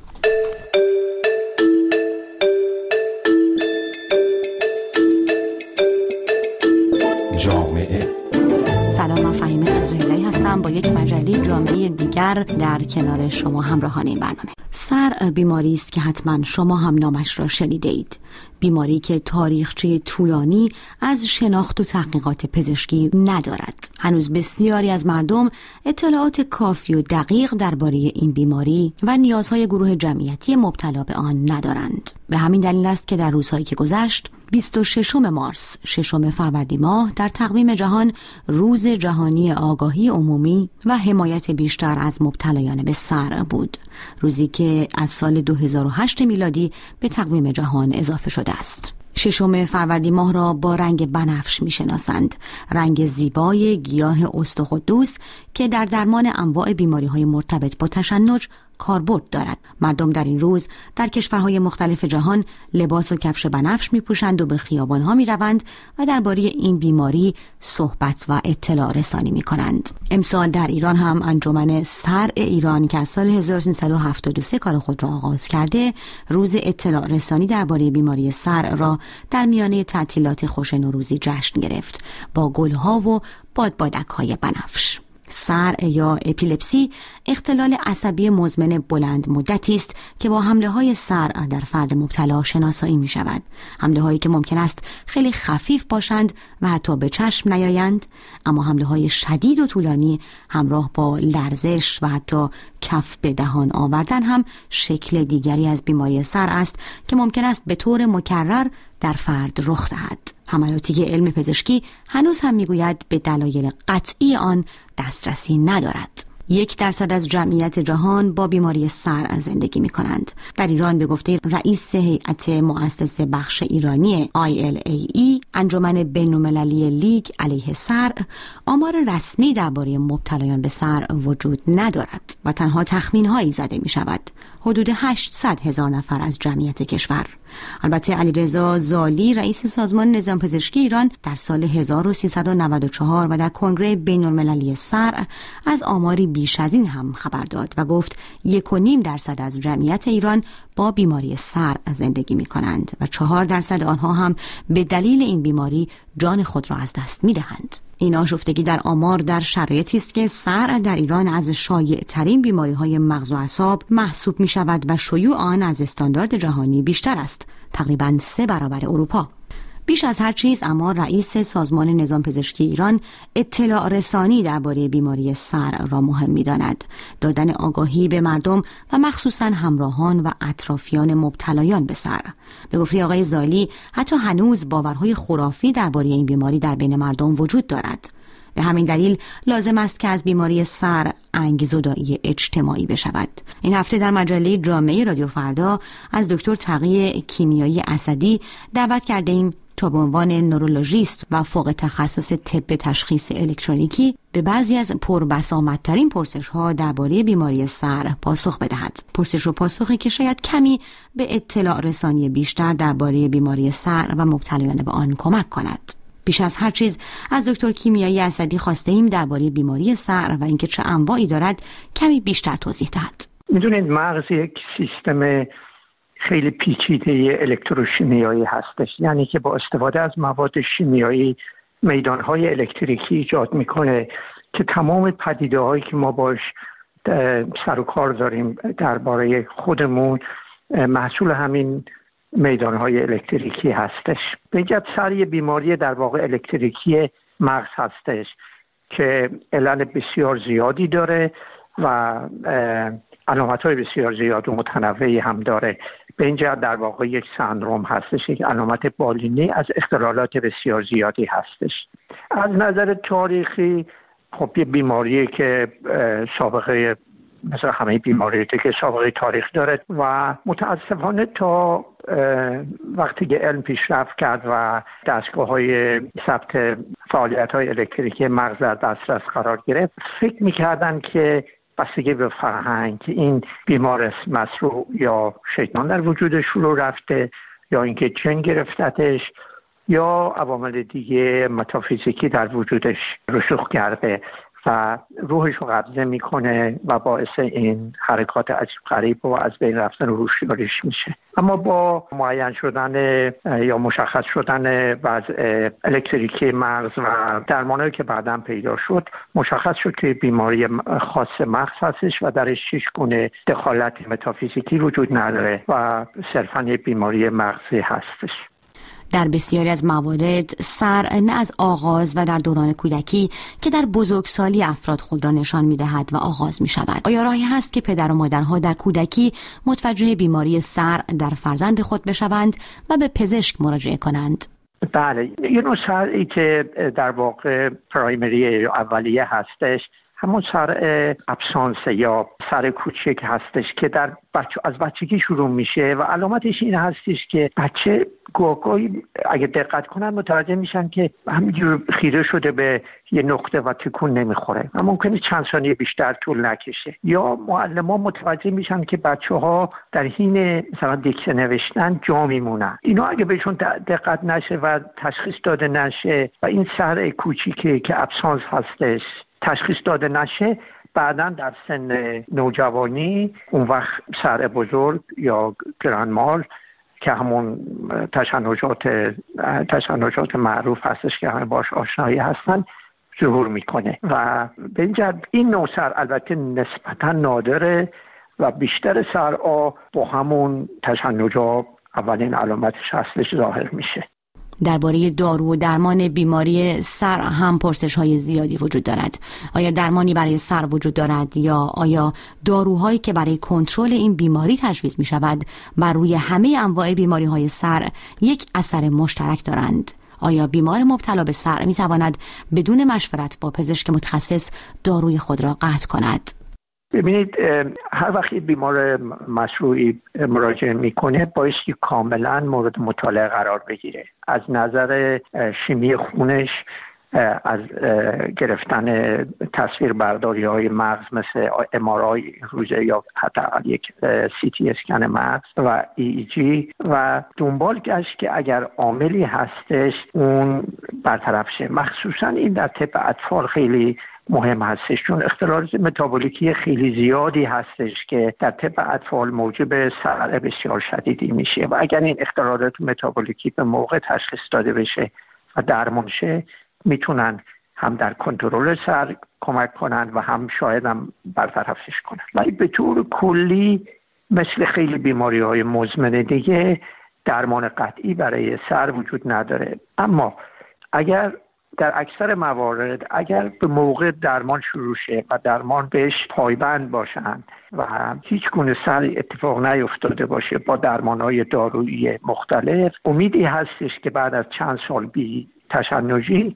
E: جامعه.
B: سلام، من فهیمه خضر حیدری هستم با یک مجله جامعه دیگر در کنار شما همراهان این برنامه. سر بیماری است که حتما شما هم نامش را شنیده اید. بیماری که تاریخچه طولانی از شناخت و تحقیقات پزشکی ندارد. هنوز بسیاری از مردم اطلاعات کافی و دقیق درباره این بیماری و نیازهای گروه جمعیتی مبتلا به آن ندارند. به همین دلیل است که در روزهایی که گذشت 26 مارس 6 فروردین ماه در تقویم جهان روز جهانی آگاهی عمومی و حمایت بیشتر از مبتلایان به سر بود. روزی که از سال 2008 میلادی به تقویم جهان اضافه شده است. 6 فروردین ماه را با رنگ بنفش میشناسند، رنگ زیبای گیاه استقدوس که در درمان انواع بیماری‌های مرتبط با تشنج کاربرد دارد. مردم در این روز در کشورهای مختلف جهان لباس و کفش بنفش می‌پوشند و به خیابان‌ها می‌روند و درباره این بیماری صحبت و اطلاع رسانی می‌کنند. امسال در ایران هم انجمن سر ایران که از سال 1373 کار خود را آغاز کرده، روز اطلاع رسانی درباره بیماری سر را در میانه تعطیلات خوش نوروزی جشن گرفت با گل‌ها و بادبادک‌های بنفش. سر یا اپیلپسی اختلال عصبی مزمن بلند مدتی است که با حمله‌های سر در فرد مبتلا شناسایی می شود. حمله‌هایی که ممکن است خیلی خفیف باشند و حتی به چشم نیایند، اما حمله‌های شدید و طولانی همراه با لرزش و حتی کف به دهان آوردن هم شکل دیگری از بیماری سر است که ممکن است به طور مکرر در فرد رخ دهد. حملاتی علم پزشکی هنوز هم میگوید به دلایل قطعی آن دسترسی ندارد. 1% از جمعیت جهان با بیماری سر زندگی می کنند. در ایران به گفته رئیس هیئت مؤسس بخش ایرانی ILAE انجمن بین‌المللی لیگ علیه سر، آمار رسمی درباره مبتلایان به سر وجود ندارد و تنها تخمین‌هایی زده می شود. حدود 800,000 نفر از جمعیت کشور. البته علیرضا زالی رئیس سازمان نظام پزشکی ایران در سال 1394 و در کنگره بین‌المللی سر از آماری بیش از این هم خبر داد و گفت 1.5% از جمعیت ایران با بیماری سر زندگی می کنند و 4% آنها هم به دلیل این بیماری جان خود را از دست می دهند. این آشفتگی در آمار در شرایطی است که سر در ایران از شایع ترین بیماری های مغز و اعصاب محسوب می شود و شیوع آن از استاندارد جهانی بیشتر است، تقریباً 3 برابر اروپا. بیش از هر چیز اما رئیس سازمان نظام پزشکی ایران اطلاع رسانی درباره بیماری سر را مهم می‌داند، دادن آگاهی به مردم و مخصوصاً همراهان و اطرافیان مبتلایان به سر. به گفته آقای زالی حتی هنوز باورهای خرافی درباره این بیماری در بین مردم وجود دارد. به همین دلیل لازم است که از بیماری سر انگیزه‌زدایی اجتماعی بشود. این هفته در مجله جامعه رادیو فردا از دکتر تقی کیمیایی اسدی دعوت کرده ایم تا به عنوان نورولوژیست و فوق تخصص طب تشخیص الکترونیکی به بعضی از پربسامدترین پرسش‌ها درباره بیماری سر پاسخ بدهد. پرسش و پاسخی که شاید کمی به اطلاع رسانی بیشتر درباره بیماری سر و مبتلایان به آن کمک کند. بیش از هر چیز از دکتر کیمیایی اسدی خواسته ایم درباره بیماری سر و اینکه چه انواعی دارد کمی بیشتر توضیح دهد.
D: میدونید مغز یک سیستم خیلی پیچیده الکتروشیمیایی هستش، یعنی که با استفاده از مواد شیمیایی میدانهای الکتریکی ایجاد میکنه که تمام پدیده هایی که ما باش سر و کار داریم درباره خودمون محصول همین میدانهای الکتریکی هستش. به جد سر یه بیماری در واقع الکتریکی مغز هستش که علل بسیار زیادی داره و علامت‌های بسیار زیاد و متنوعی هم داره. به این جهت در واقع یک سندروم هستش، یک علامت بالینی از اختلالات بسیار زیادی هستش. از نظر تاریخی خب یه بیماری که سابقه مثل همه بیماری که سابقه تاریخ داره و متاسفانه تا وقتی که علم پیشرفت کرد و دستگاه‌های ثبت فعالیت‌های الکتریکی مغز در دسترس قرار گرفت، فکر می‌کردن که بستگی به فرهنگ که این بیمار مسروع یا شیطان در وجودش رو رفته یا اینکه جن گرفتتش یا عوامل دیگه متافیزیکی در وجودش رسوخ کرده و روحش رو قبضه میکنه و باعث این حرکات عجیب غریب و از بین رفتن و هوشیاریش میشه. اما با معین شدن یا مشخص شدن وضع الکتریکی مغز و درمانایی که بعداً پیدا شد، مشخص شد که بیماری خاص مغز هستش و درش 6 گونه دخالت متافیزیکی وجود نداره و صرفاً یک بیماری مغزی هستش.
B: در بسیاری از موارد سر نه از آغاز و در دوران کودکی که در بزرگسالی افراد خود را نشان می‌دهد و آغاز می‌شود. آیا راهی هست که پدر و مادرها در کودکی متوجه بیماری سر در فرزند خود بشوند و به پزشک مراجعه کنند؟
D: بله، یه نوع سری که در واقع پرایمری یا اولیه هستش، همون سر ابسانس یا سر کوچک هستش که از بچگی شروع میشه و علامتش این هستش که بچه گاهی اگه دقت کنن متوجه میشن که همینجور خیره شده به یه نقطه و تکون نمیخوره و ممکنه چند ثانیه بیشتر طول نکشه. یا معلم‌ها متوجه میشن که بچه‌ها در حین مثلا دیکته نوشتن جا میمونن. اینا اگه بهشون دقت نشه و تشخیص داده نشه و این سر کوچیکی که ابسانس هستش تشخیص داده نشه، بعداً در سن نوجوانی اون وقت سر بزرگ یا گرانمال که همون تشنجات معروف هستش که همه باش آشنایی هستن ظهور میکنه و به این جهت این نوع سر البته نسبتاً نادره و بیشتر سرها با همون تشنجات اولین علامتش هستش ظاهر میشه.
B: درباره دارو و درمان بیماری سر هم پرسش‌های زیادی وجود دارد. آیا درمانی برای سر وجود دارد یا آیا داروهایی که برای کنترل این بیماری تجویز می‌شود بر روی همه انواع بیماری‌های سر یک اثر مشترک دارند؟ آیا بیمار مبتلا به سر می‌تواند بدون مشورت با پزشک متخصص داروی خود را قطع کند؟
D: ببینید، هر وقت بیمار مشروعی مراجعه میکنه بایستی کاملا مورد مطالعه قرار بگیره. از نظر شیمی خونش، از گرفتن تصویربرداری های مغز مثل MRI روزه یا حتی یک CT اسکن مغز و EEG و دنبال گشت که اگر عاملی هستش اون برطرف شه. مخصوصا این در طب اطفال خیلی مهم هستش چون اختلالات متابولیکی خیلی زیادی هستش که در طب اطفال موجب سر بسیار شدیدی میشه و اگر این اختلالات متابولیکی به موقع تشخیص داده بشه و درمان شه میتونن هم در کنترل سر کمک کنن و هم شاید هم برطرفش کنن. ولی به طور کلی مثل خیلی بیماری‌های مزمن دیگه درمان قطعی برای سر وجود نداره. اما اگر در اکثر موارد اگر به موقع درمان شروع شه و درمان بهش پایبند باشن و هیچ گونه سر اتفاق نیفتاده باشه با درمان‌های دارویی مختلف، امیدی هستش که بعد از چند سال بی تشنجی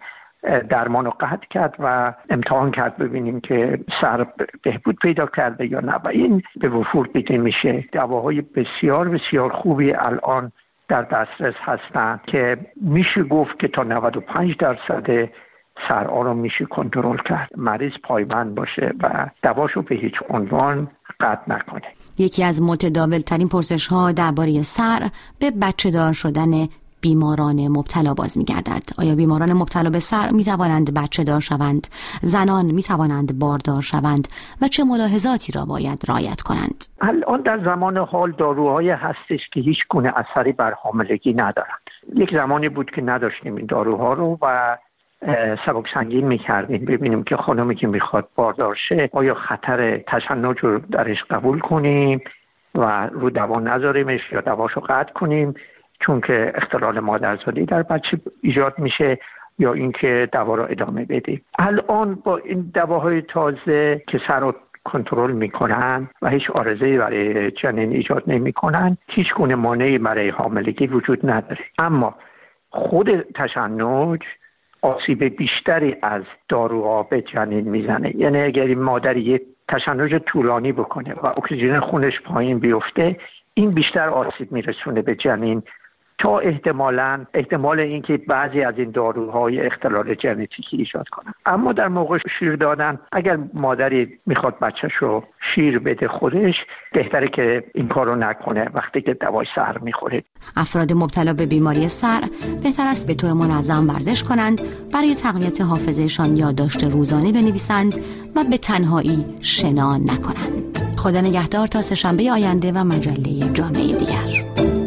D: درمان رو قطع کرد و امتحان کرد ببینیم که سر بهبود پیدا کرده یا نه و این به وفور دیده میشه. دواهای بسیار بسیار خوبی الان در دسترس هستن که میشه گفت که تا 95% سرعا رو میشه کنترل کرد. مریض پایبند باشه و دواشو به هیچ عنوان قطع نکنه.
B: یکی از متداول‌ترین پرسش‌ها درباره سر به بچه‌دار شدن بیماران مبتلا باز می‌گردد. آیا بیماران مبتلا به سر می‌توانند بچه‌دار شوند؟ زنان می‌توانند باردار شوند و چه ملاحظاتی را باید رعایت کنند؟
D: الان در زمان حال داروهایی هستش که هیچ گونه اثری بر حاملگی ندارند. یک زمانی بود که نداشتیم این داروها رو و سبک سنگین می‌کردیم ببینیم که خانمی که می‌خواد باردار شه آیا خطر تشنج رو درش قبول کنیم و رو دوا نذاریمش یا دواشو قطع کنیم چون که اختلال مادرزادی در بچه ایجاد میشه یا اینکه دوا رو ادامه بدیم. الان با این دواهای تازه که سر رو کنترل میکنن و هیچ عارضه‌ای برای جنین ایجاد نمیکنن هیچ گونه مانعی برای حاملگی وجود نداره، اما خود تشنج آسیب بیشتری از داروها به جنین میزنه. یعنی اگر این مادر یک تشنج طولانی بکنه و اکسیژن خونش پایین بیفته این بیشتر آسیب میرسونه به جنین تا احتمال اینکه بعضی از این داروهای اختلال ژنتیکی ایجاد کنن. اما در موقع شیر دادن اگر مادری میخواد بچه‌شو شیر بده خودش بهتره که این کارو نکنه وقتی که دوای سر میخوره.
B: افراد مبتلا به بیماری سر بهتر است به طور منظم ورزش کنند، برای تقویت حافظه‌شان یادداشت روزانه بنویسند و به تنهایی شنا نکنند. خدا نگهدار تا سه‌شنبه آینده و مجله جامعه دیگر.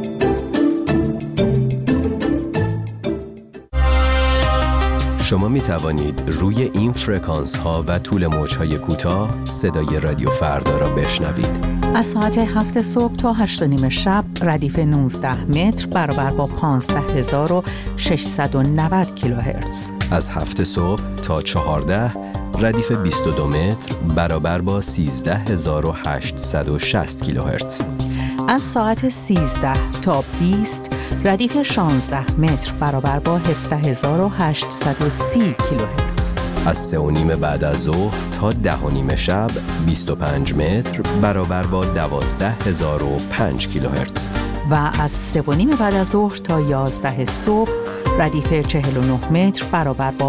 G: شما می توانید روی این فرکانس ها و طول موج های کوتاه صدای رادیو فردا را بشنوید.
H: از ساعت 7 صبح تا 8:30 شب ردیف 19 متر برابر با 15690 کیلوهرتز.
G: از 7 صبح تا 14 ردیف 22 متر برابر با 13860 کیلوهرتز.
H: از ساعت 13 تا 20 ردیف 16 متر برابر با 17830 کیلوهرتز.
G: از 3:30 بعد از ظهر تا 10:30 شب 25 متر برابر با 12005 کیلوهرتز.
H: و از 3:30 بعد از ظهر تا 11 صبح ردیف 49 متر برابر با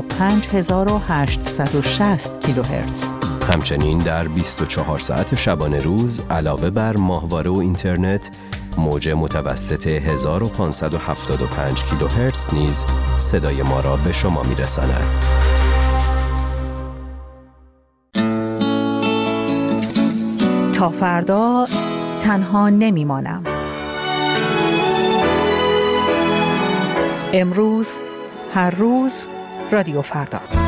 H: 5860 کیلوهرتز.
G: همچنین در 24 ساعت شبانه روز علاوه بر ماهواره و اینترنت موج متوسط 1575 کیلوهرتز نیز صدای ما را به شما میرساند.
H: تا فردا تنها نمیمانم. امروز هر روز رادیو فردا.